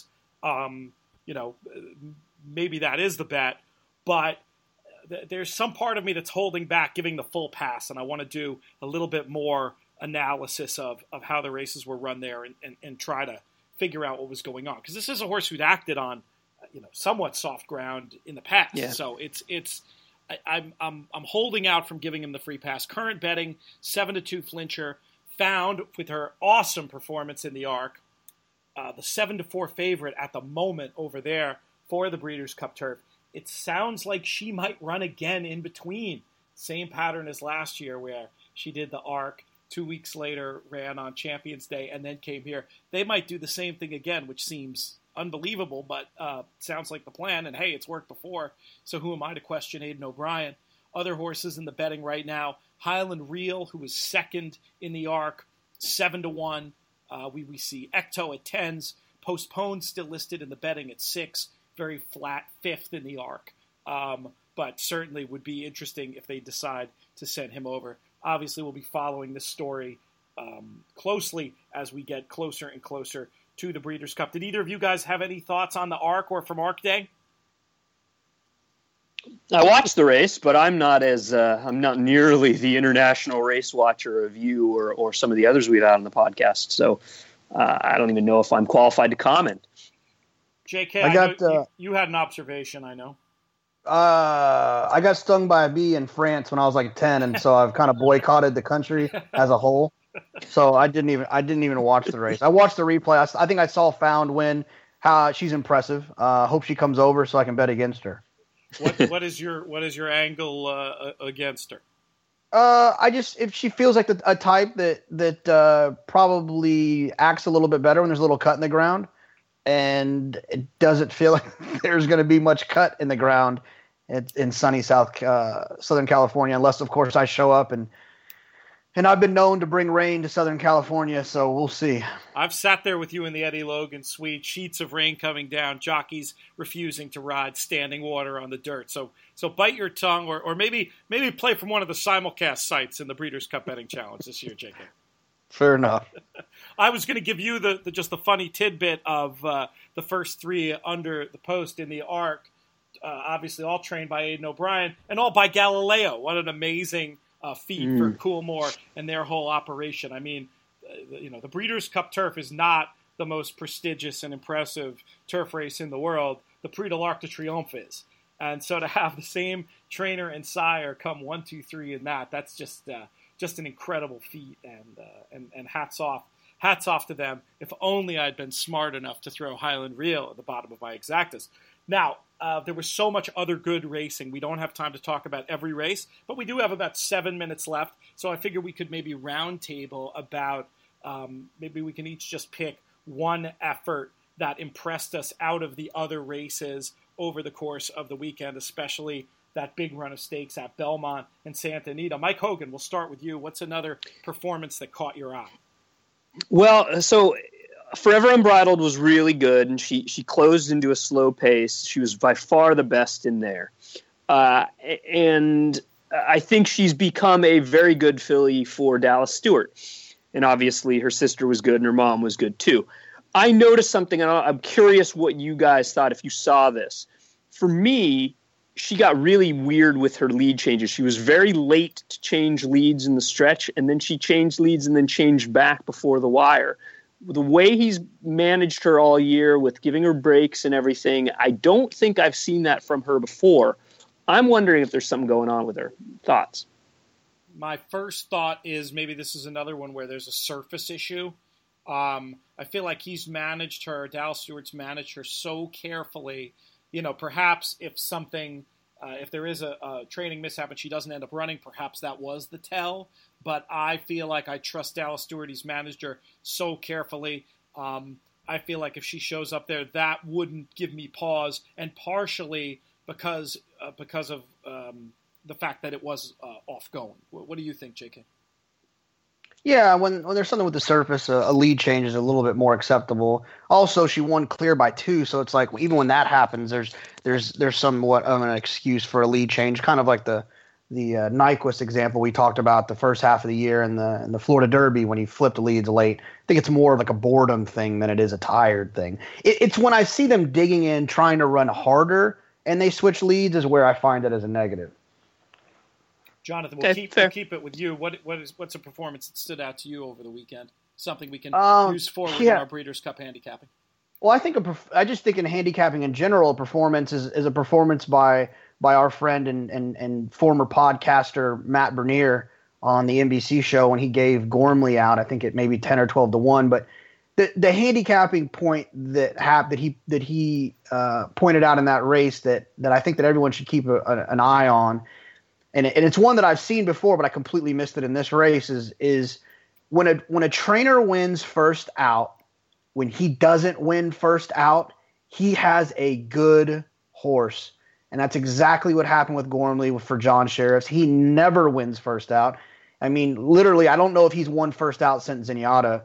Maybe that is the bet, but there's some part of me that's holding back giving the full pass, and I want to do a little bit more analysis of how the races were run there and try to figure out what was going on, because this is a horse who'd acted on somewhat soft ground in the past. Yeah. So I'm holding out from giving him the free pass. Current betting 7-2 Flincher. Found with her awesome performance in the Arc, the 7-4 favorite at the moment over there for the Breeders' Cup Turf. It sounds like she might run again in between. Same pattern as last year where she did the Arc 2 weeks later ran on Champions Day, and then came here. They might do the same thing again, which seems unbelievable, but sounds like the plan. And hey, it's worked before, so who am I to question Aidan O'Brien? Other horses in the betting right now: Highland Reel, who is second in the Arc, 7-1. We see Ecto at 10s. Postponed still listed in the betting at 6. Very flat 5th in the Arc. But certainly would be interesting if they decide to send him over. Obviously, we'll be following this story closely as we get closer and closer to the Breeders' Cup. Did either of you guys have any thoughts on the Arc or from Arc Day? I watched the race, but I'm not nearly the international race watcher of you or some of the others we've had on the podcast. So I don't even know if I'm qualified to comment. JK, you had an observation, I know. I got stung by a bee in France when I was like 10, and so I've kind of boycotted the country as a whole. So I didn't even watch the race. I watched the replay. I think I saw Found win. How she's impressive. Hope she comes over so I can bet against her. What is your angle against her? If she feels like a type that probably acts a little bit better when there's a little cut in the ground, and it doesn't feel like there's going to be much cut in the ground in sunny Southern California, unless of course I show up and I've been known to bring rain to Southern California, so we'll see. I've sat there with you in the Eddie Logan suite, sheets of rain coming down, jockeys refusing to ride, standing water on the dirt. So bite your tongue, or maybe play from one of the simulcast sites in the Breeders' Cup Betting Challenge this year, JK. Fair enough. I was going to give you just the funny tidbit of the first 3 under the post in the Arc, obviously all trained by Aidan O'Brien, and all by Galileo. What an amazing feat for Coolmore and their whole operation. I mean, the Breeders' Cup turf is not the most prestigious and impressive turf race in the world. The Prix de l'Arc de Triomphe is. And so to have the same trainer and sire come 1, 2, 3 in that's just an incredible feat, and hats off to them. If only I'd been smart enough to throw Highland Reel at the bottom of my exactas. Now, there was so much other good racing. We don't have time to talk about every race, but we do have about 7 minutes left. So I figure we could maybe round table about, maybe we can each just pick one effort that impressed us out of the other races over the course of the weekend, especially that big run of stakes at Belmont and Santa Anita. Mike Hogan, we'll start with you. What's another performance that caught your eye? Well, so Forever Unbridled was really good, and she closed into a slow pace. She was by far the best in there. And I think she's become a very good filly for Dallas Stewart. And obviously her sister was good and her mom was good too. I noticed something, and I'm curious what you guys thought if you saw this. For me, she got really weird with her lead changes. She was very late to change leads in the stretch, and then she changed leads and then changed back before the wire. The way he's managed her all year with giving her breaks and everything, I don't think I've seen that from her before. I'm wondering if there's something going on with her. Thoughts? My first thought is maybe this is another one where there's a surface issue. I feel like he's managed her, Dallas Stewart's managed her so carefully. Perhaps if there is a training mishap and she doesn't end up running, perhaps that was the tell. But I feel like I trust Dallas Stewart. He's managed her so carefully. I feel like if she shows up there, that wouldn't give me pause, and partially because of the fact that it was off-going. What do you think, JK? Yeah, when there's something with the surface, a lead change is a little bit more acceptable. Also, she won clear by 2, so it's like even when that happens, there's somewhat of an excuse for a lead change, kind of like the Nyquist example we talked about the first half of the year in the Florida Derby when he flipped the leads late. I think it's more of like a boredom thing than it is a tired thing. It's when I see them digging in, trying to run harder, and they switch leads is where I find it as a negative. Jonathan, we'll keep it with you. What's a performance that stood out to you over the weekend? Something we can use forward in our Breeders' Cup handicapping. Well, I just think in handicapping in general, a performance is a performance by our friend and former podcaster Matt Bernier on the NBC show when he gave Gormley out. I think it maybe 10 or 12 to 1. But the handicapping point that he pointed out in that race that I think that everyone should keep an eye on. And it's one that I've seen before, but I completely missed it in this race. Is when a trainer wins first out, when he doesn't win first out, he has a good horse. And that's exactly what happened with Gormley for John Sheriffs. He never wins first out. I mean, literally, I don't know if he's won first out since Zenyatta.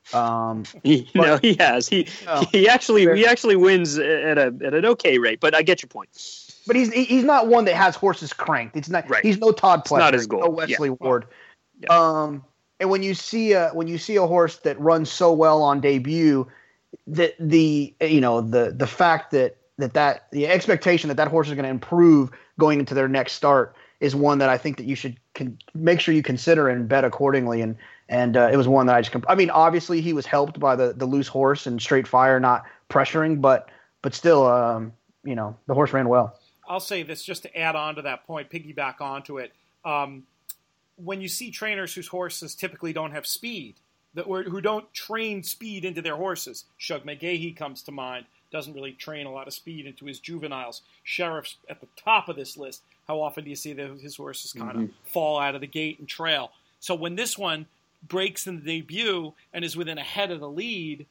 He has. He actually wins at an okay rate, but I get your point. But he's not one that has horses cranked. It's not. Right. He's no Todd Pletcher. Not his goal. No Wesley Ward. Yeah. And when you see a horse that runs so well on debut, the fact that the expectation that horse is going to improve going into their next start is one that I think that you should make sure you consider and bet accordingly. And it was one that I just – I mean, obviously he was helped by the loose horse and straight fire not pressuring, but still, the horse ran well. I'll say this just to add on to that point, piggyback onto it. When you see trainers whose horses typically don't have speed, who don't train speed into their horses, Shug McGahee comes to mind, doesn't really train a lot of speed into his juveniles. Sheriff's at the top of this list. How often do you see that his horses kind of fall out of the gate and trail? So when this one breaks in the debut and is within a head of the lead,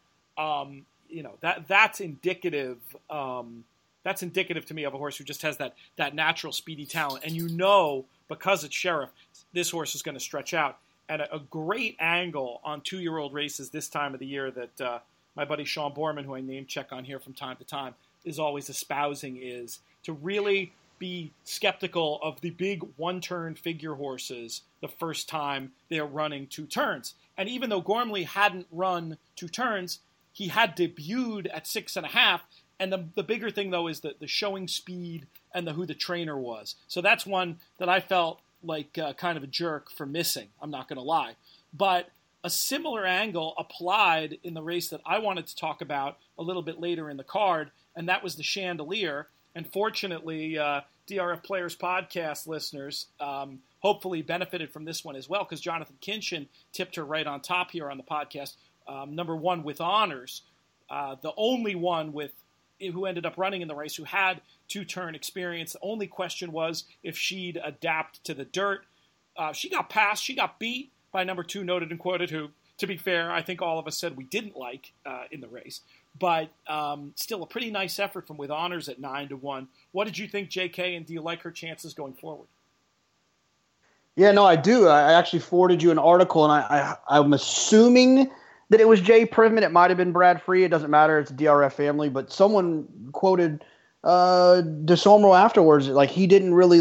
that's indicative. That's indicative to me of a horse who just has that natural speedy talent. And because it's Sheriff, this horse is going to stretch out. And a great angle on 2-year-old races this time of the year that my buddy Sean Borman, who I name check on here from time to time, is always espousing is to really be skeptical of the big one-turn figure horses the first time they're running 2 turns. And even though Gormley hadn't run 2 turns, he had debuted at 6.5. And the bigger thing, though, is the showing speed and who the trainer was. So that's one that I felt like kind of a jerk for missing. I'm not going to lie. But a similar angle applied in the race that I wanted to talk about a little bit later in the card, and that was the Chandelier. And fortunately, DRF Players Podcast listeners hopefully benefited from this one as well, because Jonathan Kinchin tipped her right on top here on the podcast. Number 1 with honors, the only one who ended up running in the race who had 2-turn experience. The only question was if she'd adapt to the dirt. She got passed. She got beat by number 2, Noted and Quoted, who, to be fair, I think all of us said we didn't like in the race. But still a pretty nice effort from With Honors at 9-1. What did you think, JK, and do you like her chances going forward? Yeah, no, I do. I actually forwarded you an article, and I'm assuming that it was Jay Privman. It might have been Brad Free. It doesn't matter. It's a DRF family. But someone quoted DeSomro afterwards. Like he didn't really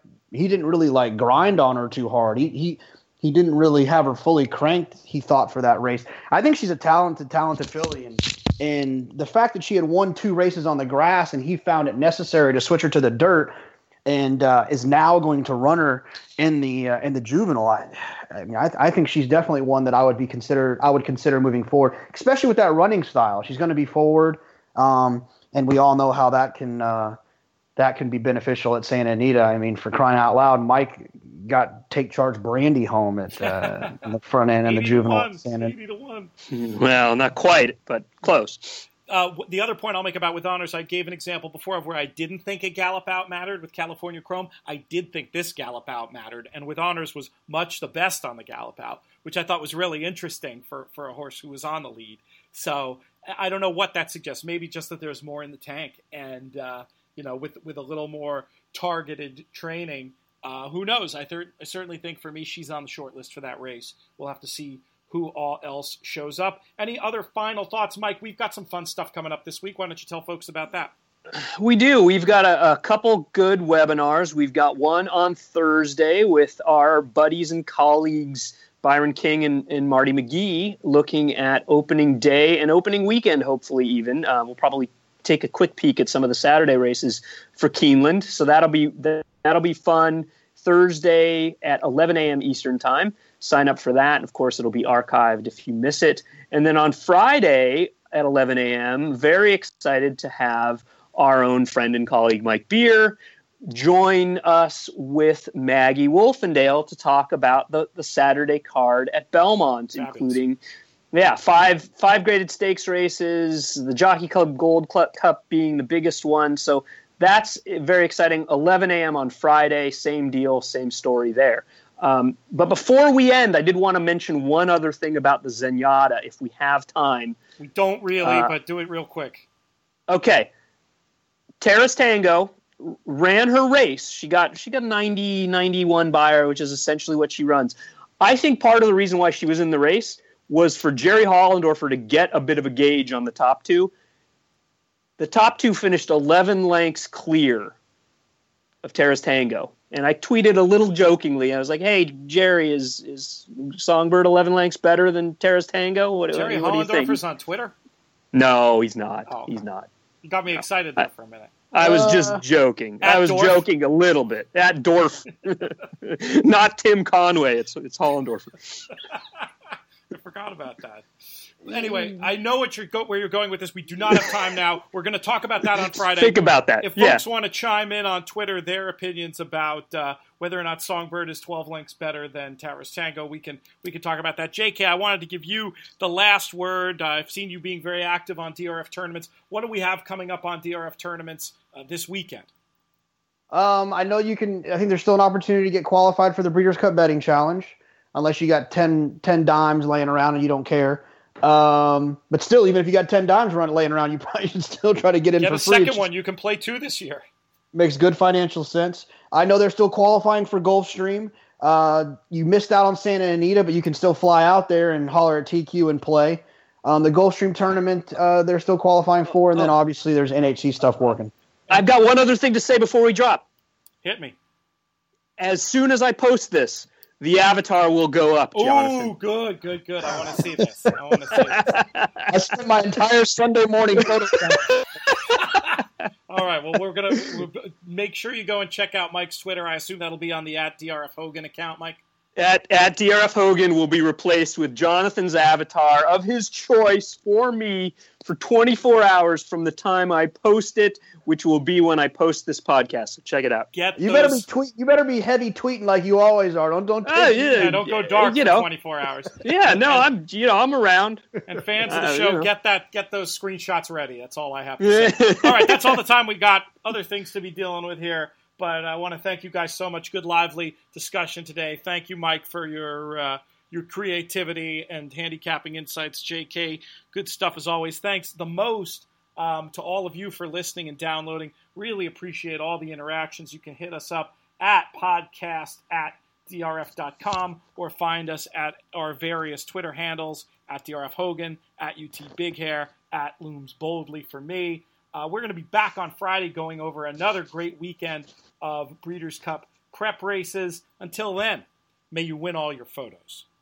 grind on her too hard. He didn't really have her fully cranked, he thought, for that race. I think she's a talented filly, and the fact that she had won 2 races on the grass and he found it necessary to switch her to the dirt and is now going to run her in the juvenile. I think she's definitely one that I would consider moving forward, especially with that running style. She's going to be forward, and we all know how that can be beneficial at Santa Anita. I mean, for crying out loud, Mike got Take Charge Brandy home at in the front end and the juvenile. 80-1. Well, not quite, but close. The other point I'll make about With Honors, I gave an example before of where I didn't think a Gallop Out mattered with California Chrome. I did think this Gallop Out mattered, and With Honors was much the best on the Gallop Out, which I thought was really interesting for a horse who was on the lead. So I don't know what that suggests. Maybe just that there's more in the tank, and with a little more targeted training, who knows? I certainly think for me she's on the short list for that race. We'll have to see who all else shows up. Any other final thoughts, Mike? We've got some fun stuff coming up this week. Why don't you tell folks about that? We do. We've got a couple good webinars. We've got one on Thursday with our buddies and colleagues Byron King and Marty McGee looking at opening day and opening weekend, hopefully even. We'll probably take a quick peek at some of the Saturday races for Keeneland. So that'll be fun. Thursday at 11 a.m. Eastern Time. Sign up for that. And of course, it'll be archived if you miss it. And then on Friday at 11 a.m., very excited to have our own friend and colleague Mike Beer join us with Maggie Wolfendale to talk about the Saturday card at Belmont, including 5 graded stakes races, the Jockey Club Gold Cup being the biggest one. So that's very exciting. 11 a.m. on Friday, same deal, same story there. But before we end, I did want to mention one other thing about the Zenyatta, if we have time. We don't really, but do it real quick. Okay. Terrace Tango ran her race. She got 90, 91 by her, which is essentially what she runs. I think part of the reason why she was in the race was for Jerry Hollendorfer to get a bit of a gauge on the top two. The top two finished 11 lengths clear of Terrace Tango. And I tweeted a little jokingly. I was like, hey, Jerry, is Songbird 11 lengths better than Terrace Tango? What do you think? Hollendorfer's on Twitter? No, he's not. Oh, He's not. You got me excited there for a minute. I was just joking. I was joking a little bit. At Dorf. Not Tim Conway. It's Hollendorfer. I forgot about that. Anyway, I know where you're going with this. We do not have time now. We're going to talk about that on Friday. Think about that. If folks want to chime in on Twitter their opinions about whether or not Songbird is 12 lengths better than Terrace Tango, we can talk about that. JK, I wanted to give you the last word. I've seen you being very active on DRF tournaments. What do we have coming up on DRF tournaments this weekend? I know you can. I think there's still an opportunity to get qualified for the Breeders' Cup Betting Challenge, unless you got 10 dimes laying around and you don't care. But still, even if you got 10 dimes laying around, you probably should still try to get in for free. Get a second one. You can play 2 this year. Makes good financial sense. I know they're still qualifying for Gulfstream. You missed out on Santa Anita, but you can still fly out there and holler at TQ and play. The Gulfstream tournament, they're still qualifying for, and then obviously there's NHC stuff working. I've got one other thing to say before we drop. Hit me. As soon as I post this, the avatar will go up, Jonathan. Oh, good. I want to see this. I spent my entire Sunday morning photoshopping. All right, well, we'll make sure you go and check out Mike's Twitter. I assume that'll be on the @DRF Hogan account, Mike. At DRF Hogan will be replaced with Jonathan's avatar of his choice for me for 24 hours from the time I post it, which will be when I post this podcast. So check it out. You better be heavy tweeting like you always are. Don't don't go dark for 24 hours. Yeah, no, I'm around. And fans of the show, get those screenshots ready. That's all I have to say. All right, that's all the time we got. Other things to be dealing with here. But I want to thank you guys so much. Good, lively discussion today. Thank you, Mike, for your creativity and handicapping insights. JK, good stuff as always. Thanks the most to all of you for listening and downloading. Really appreciate all the interactions. You can hit us up at podcast@drf.com or find us at our various Twitter handles at DRF Hogan, at UT Big Hair, at Looms Boldly for me. We're going to be back on Friday going over another great weekend of Breeders' Cup prep races. Until then, may you win all your photos.